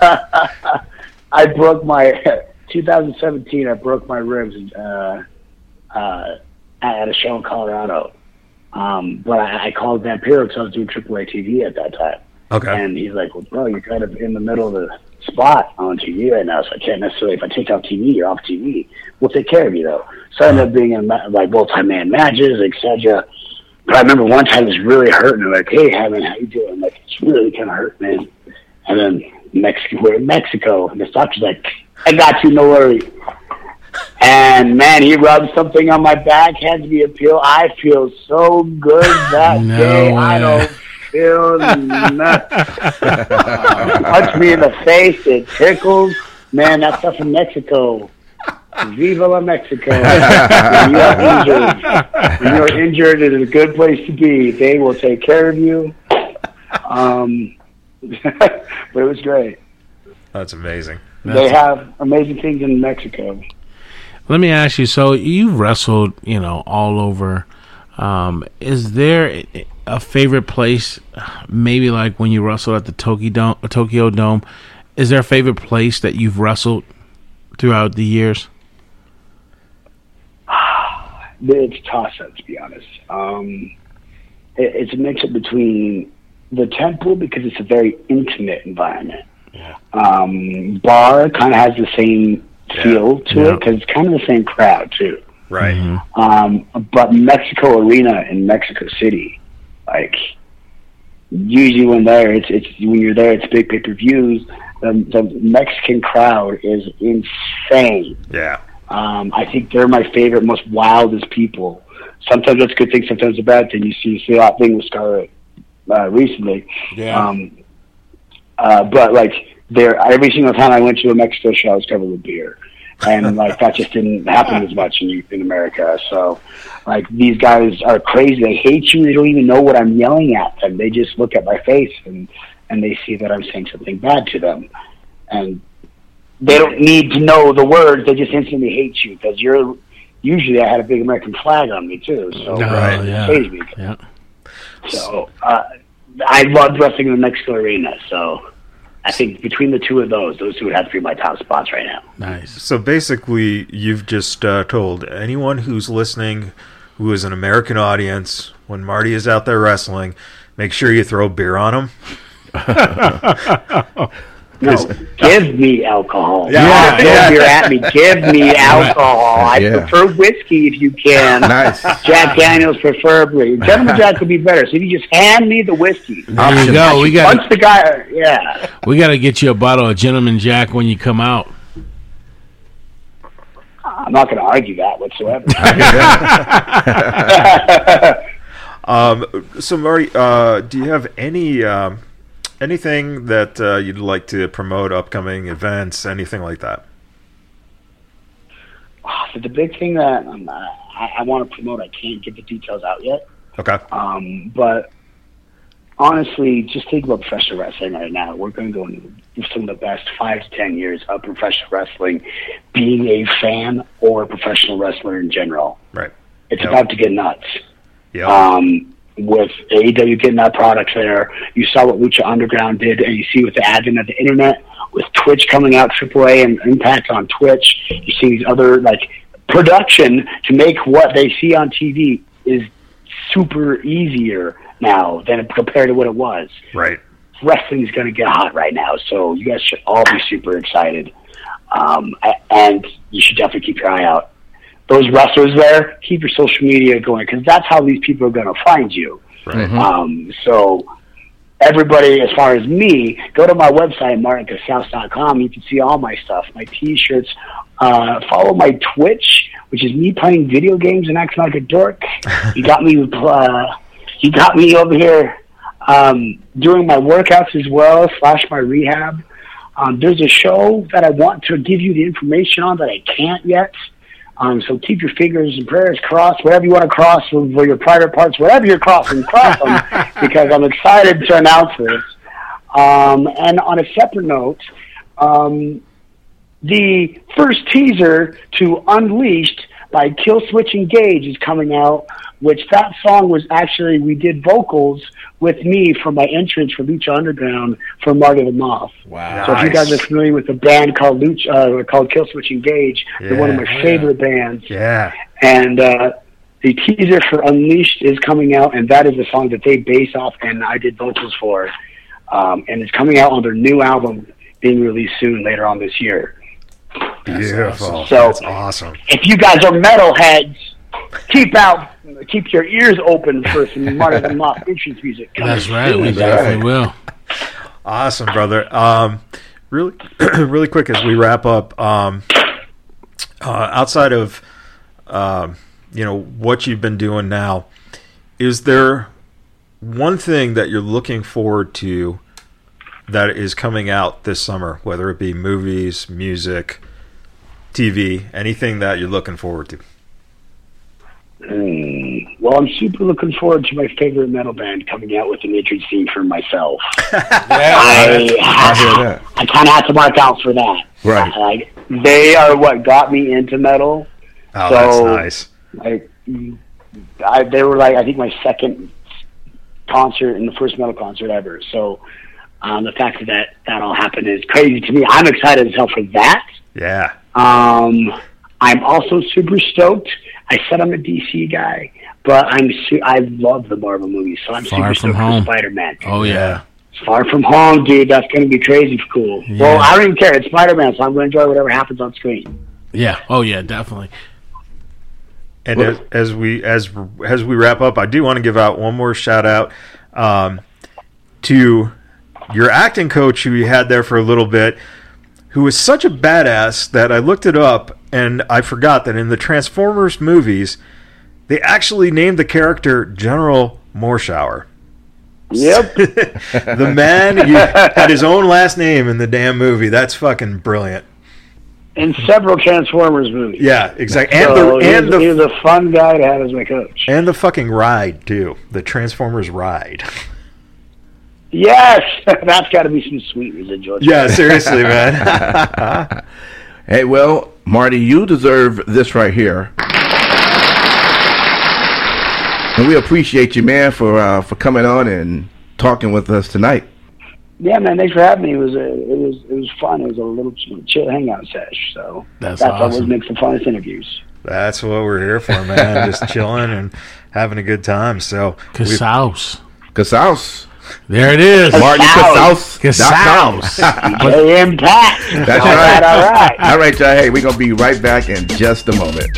I broke my, 2017, I broke my ribs at a show in Colorado. But I called Vampiro because I was doing AAA TV at that time. Okay. And he's like, well, bro, you're kind of in the middle of the spot on TV right now, so I can't necessarily, if I take off TV, you're off TV. We'll take care of you, though. So I ended up being in, like, multi-man matches, etc. But I remember one time it was really hurting. I'm like, hey, Hammond, how you doing? I'm like, it's really kind of hurt, man. And then we're in Mexico, and the doctor's like, I got you, no worries. And, man, he rubbed something on my back, hands me a pill. I feel so good that day. I don't feel nothing. Punch me in the face, it tickles. Man, that stuff in Mexico. Viva la Mexico. When you're injured, it is a good place to be. They will take care of you. But it was great. That's amazing. They have amazing things in Mexico. Let me ask you, so you've wrestled, all over. Is there a favorite place, maybe like when you wrestled at the Tokyo Dome, is there a favorite place that you've wrestled throughout the years? It's a toss-up, to be honest. It's a mix-up between the temple, because it's a very intimate environment. Yeah. Bar kind of has the same feel to it, because it's kind of the same crowd, too. Right. Mm-hmm. But Mexico Arena in Mexico City, like, usually when you're there, it's big pay-per-views. The Mexican crowd is insane. Yeah. I think they're my favorite, most wildest people. Sometimes that's a good thing, sometimes a bad thing. You see a lot of things with Scarlett recently. Yeah. But like, every single time I went to a Mexico show, I was covered with beer. And like, that just didn't happen as much in America. So like, these guys are crazy. They hate you. They don't even know what I'm yelling at them. They just look at my face and they see that I'm saying something bad to them. And they don't need to know the words. They just instantly hate you because usually I had a big American flag on me too. So it saved me. Yeah. So I loved wrestling in the Mexico Arena. So I think between the two of those two would have to be my top spots right now. Nice. So basically, you've just told anyone who's listening, who is an American audience, when Marty is out there wrestling, make sure you throw beer on him. No, give me alcohol. Yeah, Throw beer at me. Give me alcohol. I prefer whiskey if you can. Nice. Jack Daniels preferably. Gentleman Jack would be better. So if you just hand me the whiskey. There you go. Punch the guy. Yeah. We got to get you a bottle of Gentleman Jack when you come out. I'm not going to argue that whatsoever. So Marty, do you have anything that you'd like to promote, upcoming events, anything like that? So the big thing that I want to promote, I can't get the details out yet. Okay. But honestly, just think about professional wrestling right now. We're going to go into some of the best 5 to 10 years of professional wrestling, being a fan or a professional wrestler in general. Right. It's about to get nuts. Yeah. With AEW getting that product there, you saw what Lucha Underground did, and you see with the advent of the internet, with Twitch coming out, AAA and Impact on Twitch, you see these other, like, production to make what they see on TV is super easier now than compared to what it was. Right. Wrestling's going to get hot right now, so you guys should all be super excited. And you should definitely keep your eye out. Those wrestlers there, keep your social media going, because that's how these people are going to find you. Right. So everybody, as far as me, go to my website, martincasals.com. You can see all my stuff, my T-shirts. Follow my Twitch, which is me playing video games and acting like a dork. You got me over here doing my workouts as well, / my rehab. There's a show that I want to give you the information on that I can't yet. So keep your fingers and prayers crossed, whatever you want to cross for your private parts, whatever you're crossing, cross them, because I'm excited to announce this. And on a separate note, the first teaser to Unleashed by Killswitch Engage is coming out, which that song was actually, we did vocals with me for my entrance for Lucha Underground for Marty the Moth. Wow. So if you guys are familiar with the band called Killswitch Engage, they're one of my favorite bands. Yeah. And the teaser for Unleashed is coming out, and that is a song that they base off, and I did vocals for. And it's coming out on their new album being released soon later on this year. Beautiful. Awesome. So that's awesome. If you guys are metalheads, keep your ears open for some Marty the Moth entrance music. That's right. We definitely will. Awesome, brother. Really, really quick as we wrap up. Outside of what you've been doing now, is there one thing that you're looking forward to that is coming out this summer, whether it be movies, music, TV, anything that you're looking forward to? Well, I'm super looking forward to my favorite metal band coming out with an entrance theme for myself. I kind of have to mark out for that. Right. They are what got me into metal. Oh, so, that's nice. They were I think my second concert and the first metal concert ever. So the fact that all happened is crazy to me. I'm excited as hell for that. Yeah. I'm also super stoked. I said I'm a DC guy, but I love the Marvel movies, so I'm super stoked for Spider-Man. Oh, yeah. Far From Home, dude, that's going to be crazy cool. Yeah. Well, I don't even care. It's Spider-Man, so I'm going to enjoy whatever happens on screen. Yeah. Oh, yeah, definitely. And as we wrap up, I do want to give out one more shout out to your acting coach who you had there for a little bit, who was such a badass that I looked it up and I forgot that in the Transformers movies, they actually named the character General Morshower. Yep. The man had his own last name in the damn movie. That's fucking brilliant. In several Transformers movies. Yeah, exactly. So he was a fun guy to have as my coach. And the fucking ride, too. The Transformers ride. Yes! That's got to be some sweet residual. Yeah, seriously, man. Hey, well, Marty, you deserve this right here. And we appreciate you, man, for coming on and talking with us tonight. Yeah, man, thanks for having me. It was fun. It was a little chill hangout sesh. So that's awesome. Always makes the funnest interviews. That's what we're here for, man. Just chilling and having a good time. So Casaus. There it is. MartyCasaus.com. Impact. That's right. All right. All right, y'all. Hey, we're going to be right back in just a moment.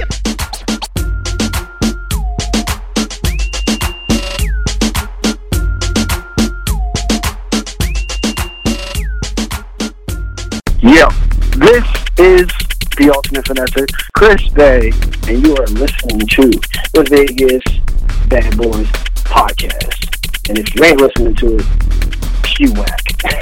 Yeah, this is the Ultimate Finesser, Chris Bay, and you are listening to the Vegas Bad Boys Podcast. And if you ain't listening to it, you whack.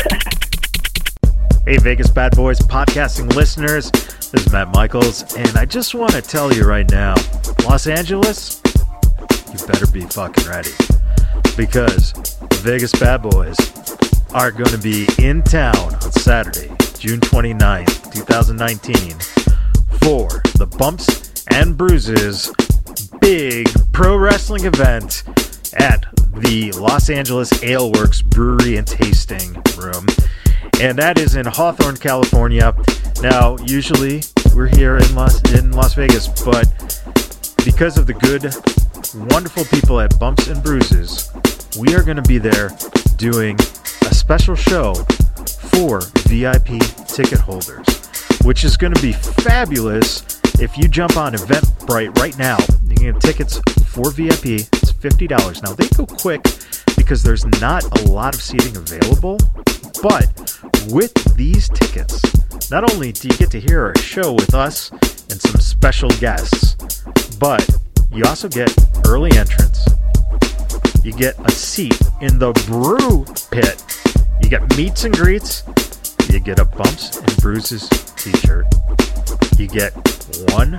Hey, Vegas Bad Boys podcasting listeners, this is Matt Michaels, and I just want to tell you right now, Los Angeles, you better be fucking ready, because the Vegas Bad Boys are going to be in town on Saturday, June 29th, 2019, for the Bumps and Bruises big pro wrestling event at the Los Angeles Aleworks Brewery and Tasting Room. And that is in Hawthorne, California. Now, usually we're here in Las Vegas, but because of the good, wonderful people at Bumps and Bruises, we are going to be there doing a special show for VIP ticket holders, which is going to be fabulous. If you jump on Eventbrite right now, you can get tickets for VIP. It's $50. Now, they go quick because there's not a lot of seating available, but with these tickets, not only do you get to hear a show with us and some special guests, but you also get early entrance. You get a seat in the brew pit. You get meets and greets. You get a Bumps and Bruises t-shirt. You get one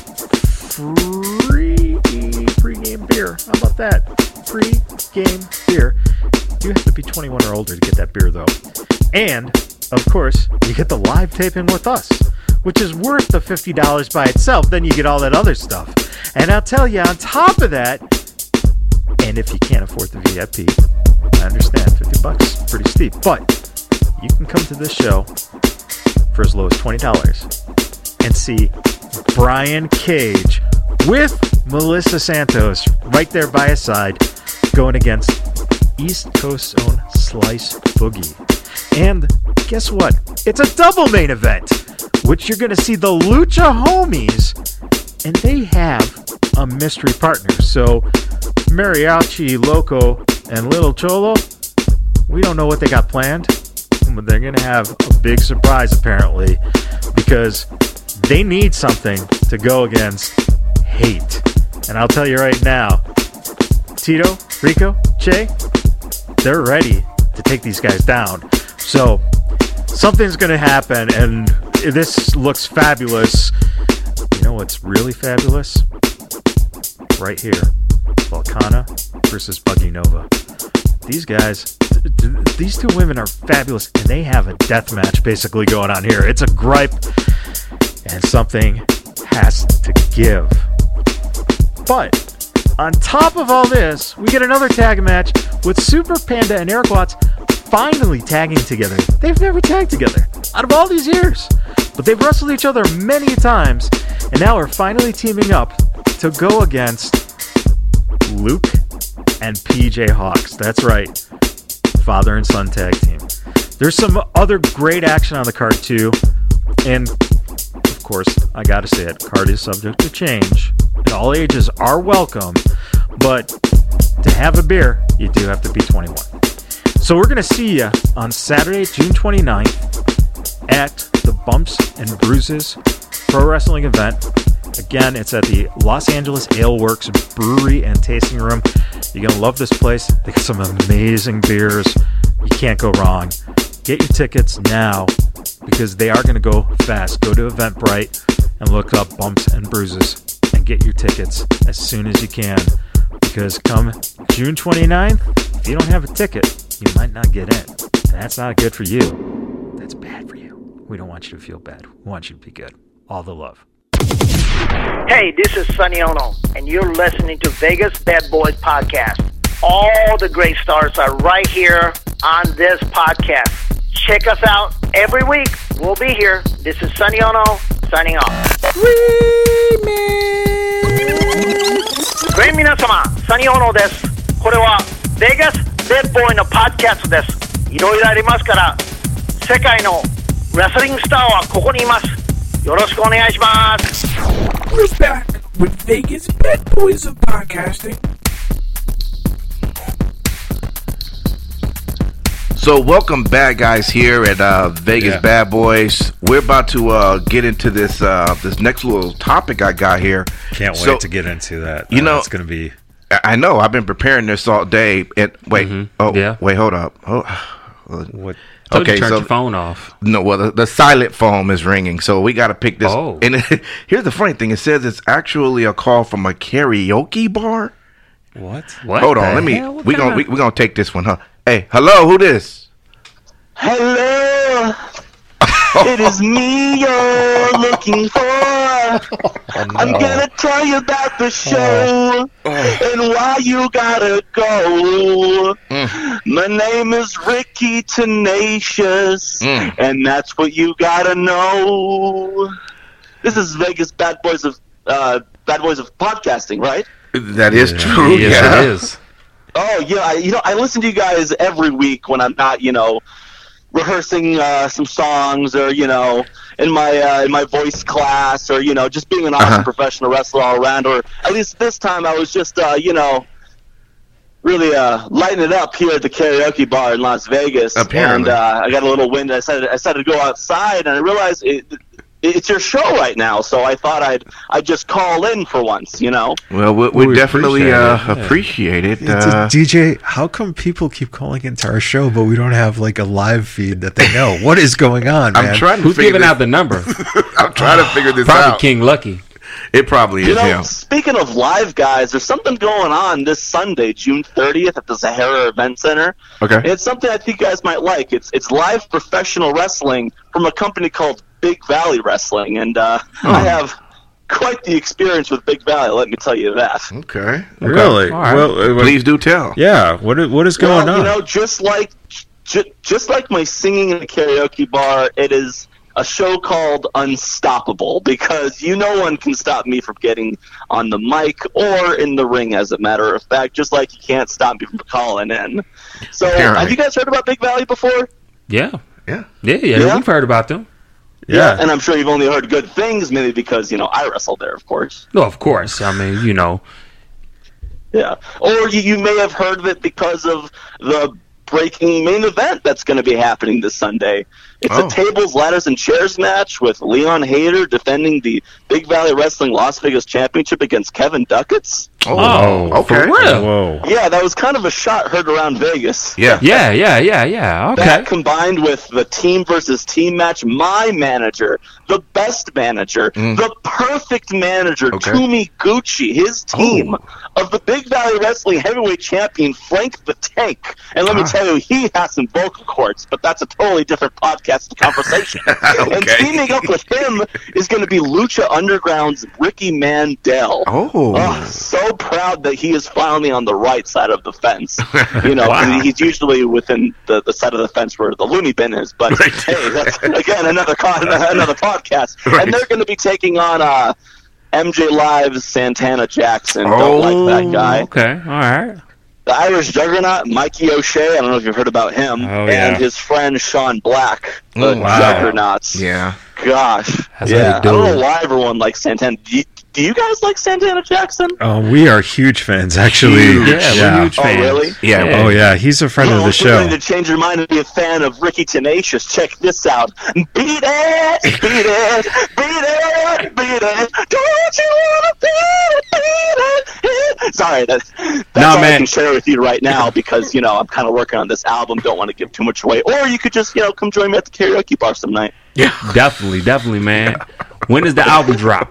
free pre-game beer. How about that? Pre-game beer. You have to be 21 or older to get that beer, though. And, of course, you get the live taping with us, which is worth the $50 by itself. Then you get all that other stuff. And I'll tell you, on top of that, and if you can't afford the VIP, I understand, $50, pretty steep. But you can come to this show for as low as $20 and see Brian Cage with Melissa Santos right there by his side, going against East Coast's own Slice Boogie. And guess what? It's a double main event, which you're going to see the Lucha Homies, and they have a mystery partner. So Mariachi Loco and Little Cholo, we don't know what they got planned, but they're going to have a big surprise apparently, because they need something to go against Hate. And I'll tell you right now, Tito, Rico, Che, they're ready to take these guys down. So something's going to happen, and this looks fabulous. You know what's really fabulous? Right here. Volcana versus Buggy Nova. These guys, these two women are fabulous, and they have a death match basically going on here. It's a gripe, and something has to give. But on top of all this, we get another tag match with Super Panda and Eric Watts finally tagging together. They've never tagged together out of all these years, but they've wrestled each other many times, and now are finally teaming up to go against Luke and PJ Hawks. That's right, father and son tag team. There's some other great action on the card too, and of course, I gotta say it, card is subject to change, and all ages are welcome, but to have a beer, you do have to be 21. So we're gonna see you on Saturday, June 29th at the Bumps and Bruises Pro Wrestling event. Again, it's at the Los Angeles Ale Works Brewery and Tasting Room. You're going to love this place. They got some amazing beers. You can't go wrong. Get your tickets now because they are going to go fast. Go to Eventbrite and look up Bumps and Bruises and get your tickets as soon as you can, because come June 29th, if you don't have a ticket, you might not get in. And that's not good for you. That's bad for you. We don't want you to feel bad. We want you to be good. All the love. Hey, this is Sonny Ono, and you're listening to Vegas Bad Boys Podcast. All the great stars are right here on this podcast. Check us out every week. We'll be here. This is Sonny Ono signing off. Great 皆様、サニオノです。これはベガスベッドボーイのパッドキャストです。いろいろありますから、世界のレスリングスターはここにいます。よろしくお願いします。 We're back with Vegas Bad Boys of Podcasting. So welcome back, guys, here at Vegas Bad Boys. We're about to get into this this next little topic I got here. Can't wait to get into that. You know, it's going to be... I know. I've been preparing this all day. Wait, wait, hold up. What? Okay, turn your phone off. No, well, the silent phone is ringing, so we got to pick this. Oh. And here's the funny thing: it says it's actually a call from a karaoke bar. What? Hold on, let me. Hell? We gonna take this one, huh? Hey, hello, who this? Hello, it is me you're looking for. I'm gonna tell you about the show and why you gotta go. My name is Ricky Tenacious, and that's what you gotta know. This is Vegas Bad Boys of Podcasting, right? That is true. Yes, it is. Oh yeah, I listen to you guys every week when I'm not, rehearsing some songs, or in my voice class, or just being an awesome professional wrestler all around. Or at least this time I was just really lighting it up here at the karaoke bar in Las Vegas. Apparently. And I got a little wind. I decided to go outside, and I realized it's your show right now, so I thought I'd just call in for once, Well, we definitely appreciate it. DJ, how come people keep calling into our show, but we don't have like a live feed that they know? What is going on, man? I'm trying to Who's figure giving this, out the number? I'm trying to figure this Probably out. King Lucky. It probably is him. Speaking of live guys, there's something going on this Sunday, June 30th at the Sahara Event Center. Okay. And it's something I think you guys might like. It's live professional wrestling from a company called Big Valley Wrestling, and I have quite the experience with Big Valley, let me tell you that. Okay. Really? All right. Well, Please do tell. Yeah. What is going on? Just like my singing in the karaoke bar, it is a show called Unstoppable, because no one can stop me from getting on the mic or in the ring, as a matter of fact, just like you can't stop me from calling in. So, have you guys heard about Big Valley before? Yeah. We've heard about them. Yeah, and I'm sure you've only heard good things, maybe because, I wrestled there, of course. No, of course. I mean, Yeah, or you may have heard of it because of the breaking main event that's going to be happening this Sunday. It's a tables, ladders, and chairs match with Leon Hayter defending the Big Valley Wrestling Las Vegas Championship against Kevin Ducats. Oh, okay. For real? Whoa. Yeah, that was kind of a shot heard around Vegas. Yeah. Okay. That combined with the team versus team match, my manager, the best manager, the perfect manager, Tumi Gucci, his team of the Big Valley Wrestling Heavyweight Champion, Frank the Tank. And let me tell you, he has some vocal cords, but that's a totally different podcast conversation. And teaming up with him is going to be Lucha Underground's Ricky Mandel. So proud that he is finally on the right side of the fence. He's usually within the side of the fence where the loony bin is. But hey, that's again another podcast. Right. And they're going to be taking on MJ Live's Santana Jackson. Don't like that guy. Okay, all right. The Irish Juggernaut, Mikey O'Shea, I don't know if you've heard about him, and his friend Sean Black, the Juggernauts. Yeah. Gosh. I don't know why everyone likes Santana. Do you guys like Santana Jackson? We are huge fans, actually. We're huge fans. Oh, really? Yeah. Oh, yeah. He's a friend of the show. If you're to change your mind and be a fan of Ricky Tenacious, check this out. Beat it, beat it, beat it, beat it. Don't you want to beat it? Sorry, that's all I can share with you right now because, I'm kind of working on this album. Don't want to give too much away. Or you could just, come join me at the karaoke bar some night. Yeah, definitely, man. When does the album drop?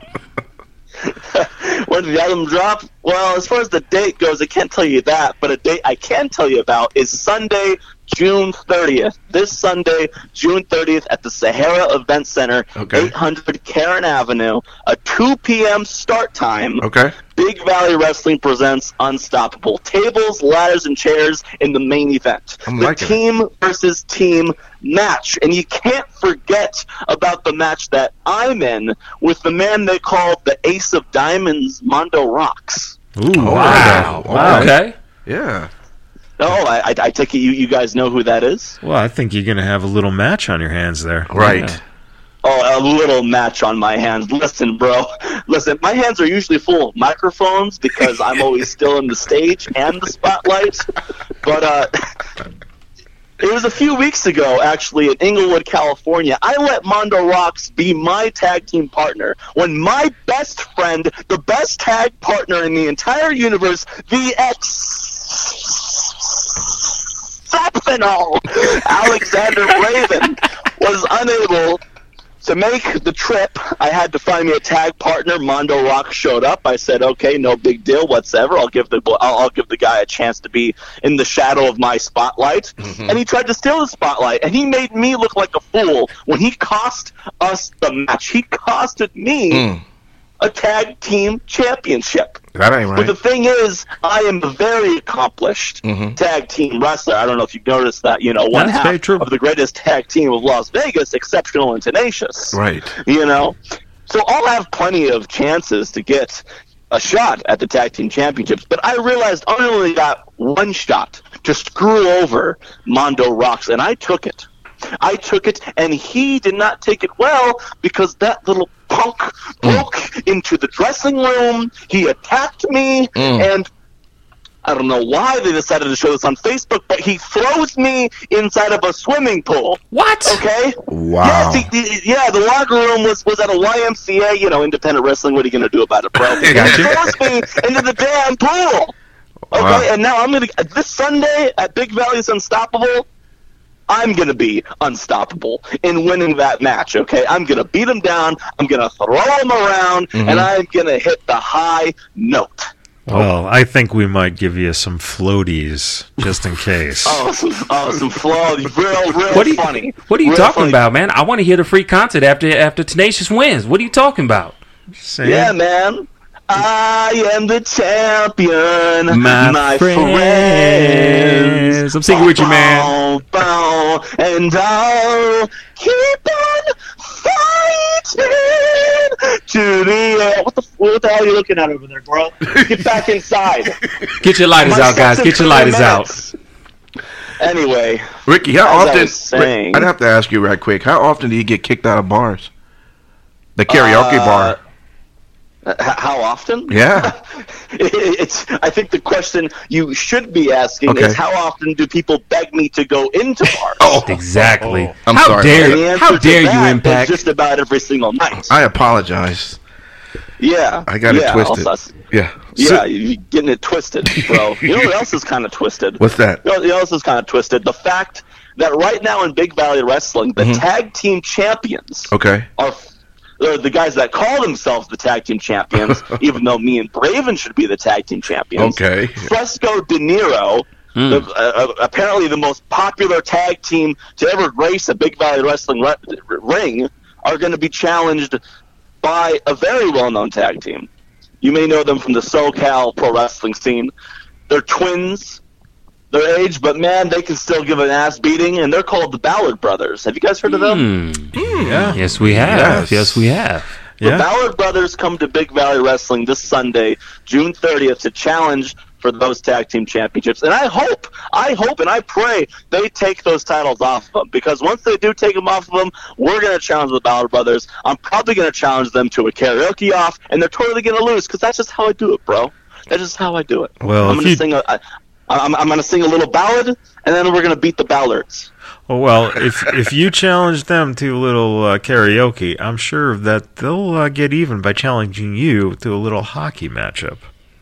When did the album drop? Well, as far as the date goes, I can't tell you that, but a date I can tell you about is Sunday, June 30th. This Sunday, June 30th at the Sahara Event Center, 800 Karen Avenue, a 2 p.m. start time. Big Valley Wrestling presents Unstoppable. Tables, ladders, and chairs in the main event. The team versus team match. And you can't forget about the match that I'm in with the man they call the Ace of Diamonds, Mondo Rocks. Ooh, wow. Okay. Yeah. I take it you guys know who that is? Well, I think you're going to have a little match on your hands there. Right. Yeah. A little match on my hands. Listen, bro. Listen, my hands are usually full of microphones because I'm always still in the stage and the spotlight. But it was a few weeks ago, actually, in Inglewood, California. I let Mondo Rocks be my tag team partner when my best friend, the best tag partner in the entire universe, the exceptional Alexander Raven, was unable to make the trip. I had to find me a tag partner. Mondo Rock showed up. I said, okay, no big deal whatsoever. I'll give the guy a chance to be in the shadow of my spotlight. And he tried to steal the spotlight, and he made me look like a fool when he cost us the match. He costed me a tag team championship. That ain't right. But the thing is, I am a very accomplished tag team wrestler. I don't know if you've noticed that, one half of the greatest tag team of Las Vegas, Exceptional and Tenacious. Right. So I'll have plenty of chances to get a shot at the tag team championships, but I realized I only got one shot to screw over Mondo Rocks, and I took it. And he did not take it well because that little punk broke into the dressing room. He attacked me, and I don't know why they decided to show this on Facebook, but he throws me inside of a swimming pool. What? Okay. Wow. Yes, the locker room was at a YMCA, independent wrestling. What are you going to do about it, bro? He throws me into the damn pool. Okay, and now this Sunday at Big Valley's Unstoppable, I'm going to be unstoppable in winning that match, okay? I'm going to beat him down, I'm going to throw him around, and I'm going to hit the high note. Well, I think we might give you some floaties, just in case. some floaties. Real funny. What are you talking about, man? I want to hear the free concert after Tenacious wins. What are you talking about? Yeah, man. I am the champion, my friends. I'm singing with you, man. And I'll keep on to the what the hell are you looking at over there, bro? Get back inside. Get your lighters out, guys. Get your lighters out. Anyway, Ricky, how as I often? was saying- I'd have to ask you right quick. How often do you get kicked out of bars? The karaoke bar. How often? Yeah. I think the question you should be asking is how often do people beg me to go into bars? Oh, Exactly. I'm How sorry. dare And the answer How to dare you, that is Impact? just about every single night. I apologize. Yeah. I got it twisted. Yeah. Yeah, you're getting it twisted, bro. You know what else is kind of twisted? What's that? You know what else is kind of twisted? The fact that right now in Big Valley Wrestling, the tag team champions Okay. are the guys that call themselves the tag team champions, even though me and Braven should be the tag team champions. Okay. Fresco De Niro, apparently the most popular tag team to ever grace a Big Valley Wrestling ring, are going to be challenged by a very well-known tag team. You may know them from the SoCal pro wrestling scene. They're twins, their age, but man, they can still give an ass beating, and they're called the Ballard Brothers. Have you guys heard of them? Yeah. Yes, we have. Yes, we have. The Ballard Brothers come to Big Valley Wrestling this Sunday, June 30th, to challenge for those tag team championships. And I hope and I pray they take those titles off of them, because once they do take them off of them, we're going to challenge the Ballard Brothers. I'm probably going to challenge them to a karaoke off, and they're totally going to lose, because that's just how I do it, bro. That's just how I do it. Well, I'm going to sing I'm going to sing a little ballad, and then we're going to beat the Ballards. Well, if you challenge them to a little karaoke, I'm sure that they'll get even by challenging you to a little hockey matchup.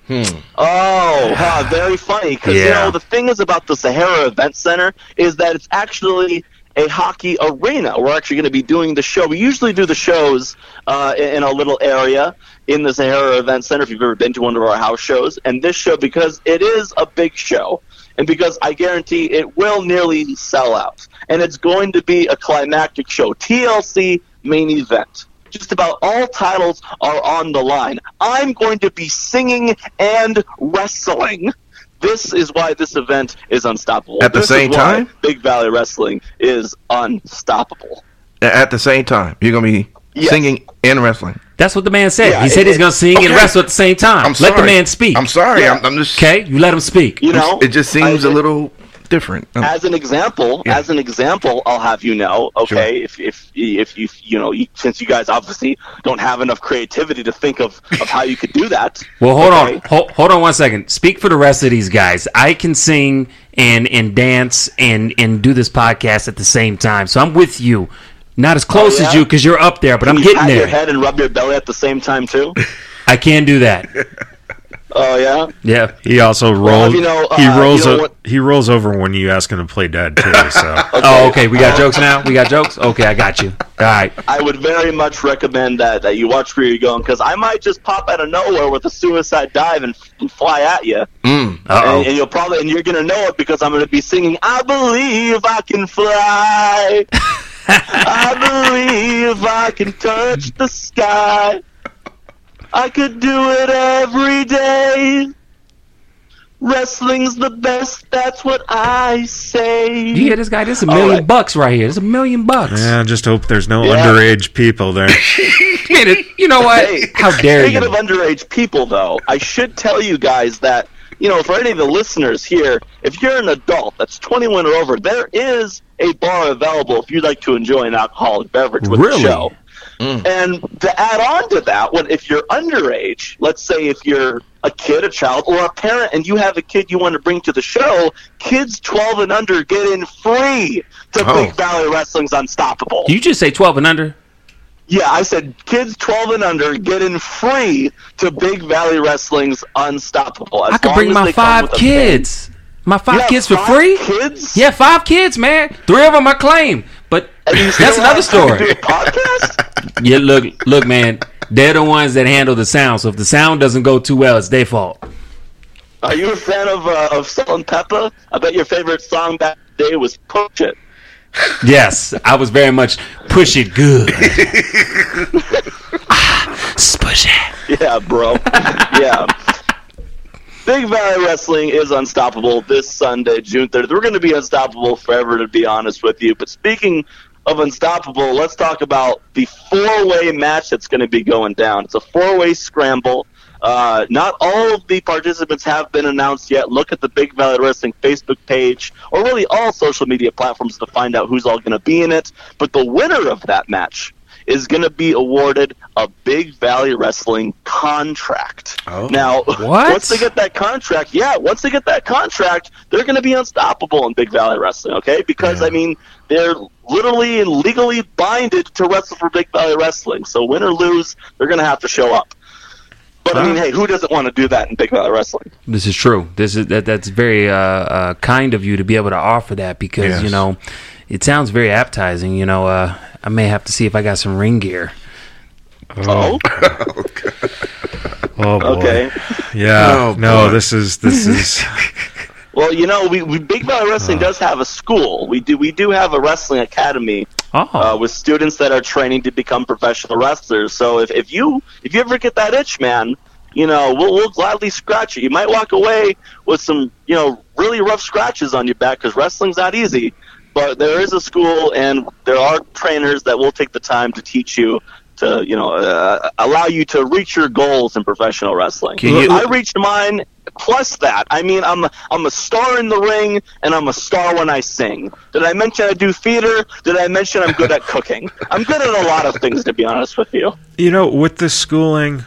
Oh, very funny. Because, you know, the thing is about the Sahara Event Center is that it's actually a hockey arena. We're actually going to be doing the show. We usually do the shows in a little area in the Sahara Event Center, if you've ever been to one of our house shows. And this show, because it is a big show, and because I guarantee it will nearly sell out, and it's going to be a climactic show, TLC main event. Just about all titles are on the line. I'm going to be singing and wrestling. This is why this event is unstoppable. At the same time? Big Valley Wrestling is unstoppable. At the same time, you're gonna be singing and wrestling. That's what the man said. Yeah, he said he's going to sing and wrestle at the same time. I'm sorry. Let the man speak. I'm sorry. Yeah. I'm just. Okay, you let him speak. You know, It just seems a little different. As an example, I'll have you know. Okay, if you know, since you guys obviously don't have enough creativity to think of how you could do that. Well, hold on 1 second. Speak for the rest of these guys. I can sing and dance and do this podcast at the same time, so I'm with you. Not as close as you because you're up there, but I'm Can you getting pat there. your head and rub your belly at the same time too? I can do that. Oh yeah. Yeah. He also Well, rolls. you know, He rolls over when you ask him to play dead too. So Oh, okay. We got jokes now. We got jokes. Okay, I got you. All right. I would very much recommend that you watch where you're going, because I might just pop out of nowhere with a suicide dive and fly at you. Uh-oh. And you're gonna know it, because I'm gonna be singing "I Believe I Can Fly." I believe I can touch the sky. I could do it every day. Wrestling's the best, that's what I say. You hear this guy? This is $1 million bucks right here. This is $1 million bucks. yeah, just hope there's no underage people there. You know what? Hey, How dare speaking you? of underage people, though, I should tell you guys that, you know, for any of the listeners here, if you're an adult that's 21 or over, there is a bar available if you'd like to enjoy an alcoholic beverage with the show. And to add on to that, if you're underage, let's say if you're a kid, a child, or a parent, and you have a kid you want to bring to the show, kids 12 and under get in free to Big Valley Wrestling's Unstoppable. Did you just say 12 and under? Yeah, I said kids 12 and under get in free to Big Valley Wrestling's Unstoppable. I could bring my 5 kids. My 5 kids for free? Kids? Yeah, 5 kids, man. 3 of them I claim. But that's another story. Do a podcast? Yeah, look, man. They're the ones that handle the sound. So if the sound doesn't go too well, it's their fault. Are you a fan of Salt and Pepper? I bet your favorite song back in the day was Push It. Yes, I was very much push it good. Push it. Yeah, bro. Yeah. Big Valley Wrestling is unstoppable this Sunday, June 30th. We're going to be unstoppable forever, to be honest with you. But speaking of Unstoppable, let's talk about the 4-way match that's going to be going down. It's a 4-way scramble. Not all of the participants have been announced yet. Look at the Big Valley Wrestling Facebook page, or really all social media platforms, to find out who's all going to be in it. But the winner of that match is going to be awarded a Big Valley Wrestling contract. Oh. Now, once they get that contract, they're going to be unstoppable in Big Valley Wrestling, okay? Because, I mean, they're literally and legally binded to wrestle for Big Valley Wrestling. So win or lose, they're going to have to show up. But, I mean, hey, who doesn't want to do that in Big Valley Wrestling? This is true. That's very kind of you to be able to offer that, because, you know, it sounds very appetizing. You know, I may have to see if I got some ring gear. Oh? Oh, boy. Okay. Yeah. Oh, no, boy. this is. Well, you know, we Big Valley Wrestling does have a school. We do have a wrestling academy with students that are training to become professional wrestlers. So if you ever get that itch, man, you know, we'll gladly scratch it. You might walk away with some, you know, really rough scratches on your back, because wrestling's not easy. But there is a school, and there are trainers that will take the time to teach you, to, you know, allow you to reach your goals in professional wrestling. I reached mine. Plus that, I mean, I'm a star in the ring, and I'm a star when I sing. Did I mention I do theater? Did I mention I'm good at cooking? I'm good at a lot of things, to be honest with you. You know, with the schooling,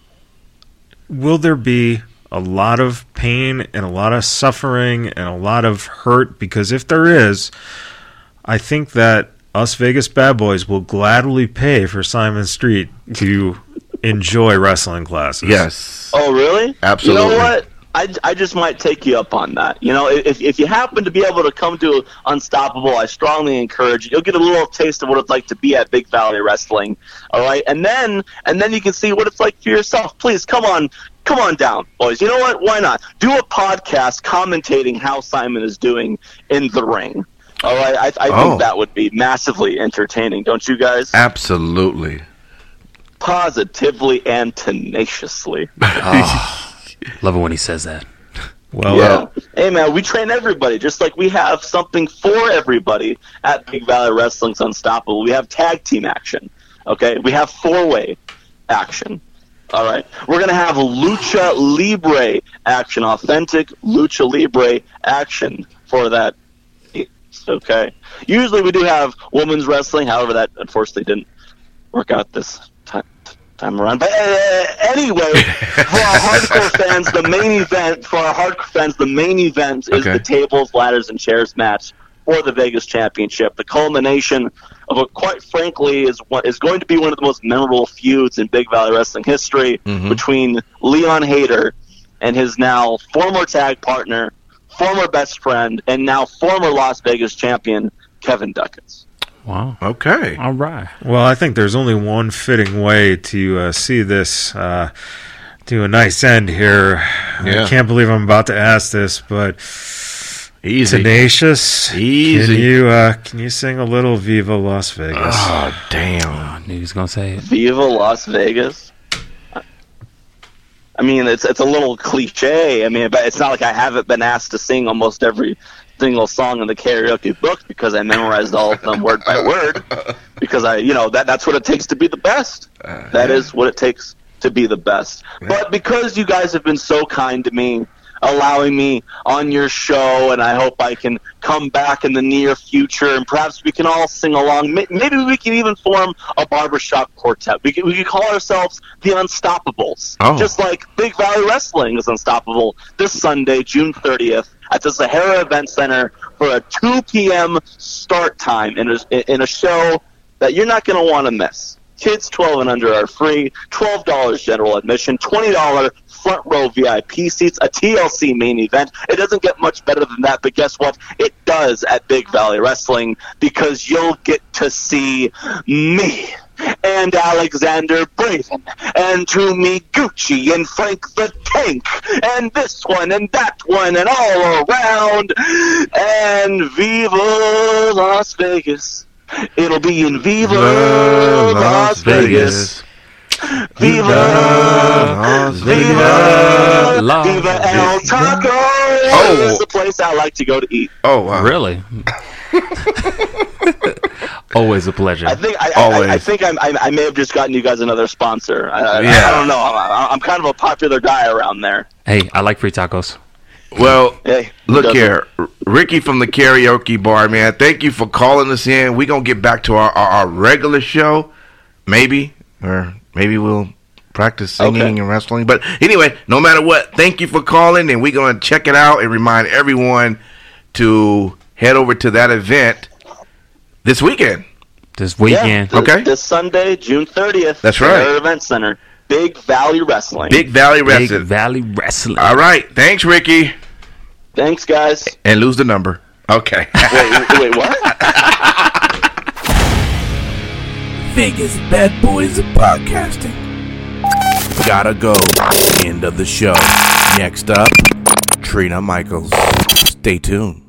will there be a lot of pain and a lot of suffering and a lot of hurt? Because if there is, I think that us Vegas bad boys will gladly pay for Simon Street to enjoy wrestling classes. Yes. Oh, really? Absolutely. You know what? I just might take you up on that. You know, if you happen to be able to come to Unstoppable, I strongly encourage you. You'll get a little taste of what it's like to be at Big Valley Wrestling. All right, and then you can see what it's like for yourself. Please come on down, boys. You know what? Why not do a podcast commentating how Simon is doing in the ring? All right, I think that would be massively entertaining, don't you guys? Absolutely. Positively and tenaciously. Love it when he says that. Well, hey man, we train everybody, just like we have something for everybody at Big Valley Wrestling's Unstoppable. We have tag team action, okay? We have 4-way action. All right, we're gonna have lucha libre action, authentic lucha libre action for that. Okay. Usually we do have women's wrestling, however, that unfortunately didn't work out this time around. But anyway, for our hardcore fans, the main event is the tables, ladders, and chairs match for the Vegas Championship. The culmination of what, quite frankly, is going to be one of the most memorable feuds in Big Valley Wrestling history between Leon Hayter and his now former tag partner, former best friend, and now former Las Vegas champion, Kevin Duckins. Wow. Okay. All right. well, I think there's only one fitting way to see this to a nice end here. Yeah. I can't believe I'm about to ask this, but Easy. Tenacious, Easy. can you sing a little Viva Las Vegas? Oh, damn. I knew he was going to say it. Viva Las Vegas. I mean, it's a little cliche. I mean, but it's not like I haven't been asked to sing almost every single song in the karaoke book, because I memorized all of them word by word, because that's what it takes to be the best. That is what it takes to be the best. But because you guys have been so kind to me, allowing me on your show, and I hope I can come back in the near future, and perhaps we can all sing along. Maybe we can even form a barbershop quartet. We could call ourselves the Unstoppables, just like Big Valley Wrestling is unstoppable this Sunday, June 30th, at the Sahara Event Center for a 2 p.m. start time in a show that you're not going to want to miss. Kids 12 and under are free, $12 general admission, $20 front row VIP seats, a TLC main event. It doesn't get much better than that, but guess what? It does at Big Valley Wrestling, because you'll get to see me and Alexander Braven and Toomey Gucci and Frank the Tank and this one and that one and all around, and Viva Las Vegas. It'll be in Viva Las Vegas. Viva Las Vegas. Viva El Taco. This is the place I like to go to eat. Oh, wow. Really? Always a pleasure. I think Always. I think I may have just gotten you guys another sponsor. I don't know. I'm kind of a popular guy around there. Hey, I like free tacos. Well, Hey, look here, Ricky from the karaoke bar, man. Thank you for calling us in. We're going to get back to our regular show, maybe, or maybe we'll practice singing and wrestling. But anyway, no matter what, thank you for calling, and we're going to check it out and remind everyone to head over to that event this weekend. This weekend. Okay. This Sunday, June 30th. That's right. At our event center. Big Valley Wrestling. Big Valley Big Wrestling. Valley Wrestling. All right. Thanks, Ricky. Thanks, guys. And lose the number. Okay. Wait, what? Vegas Bad Boys of Podcasting. Gotta go. End of the show. Next up, Trina Michaels. Stay tuned.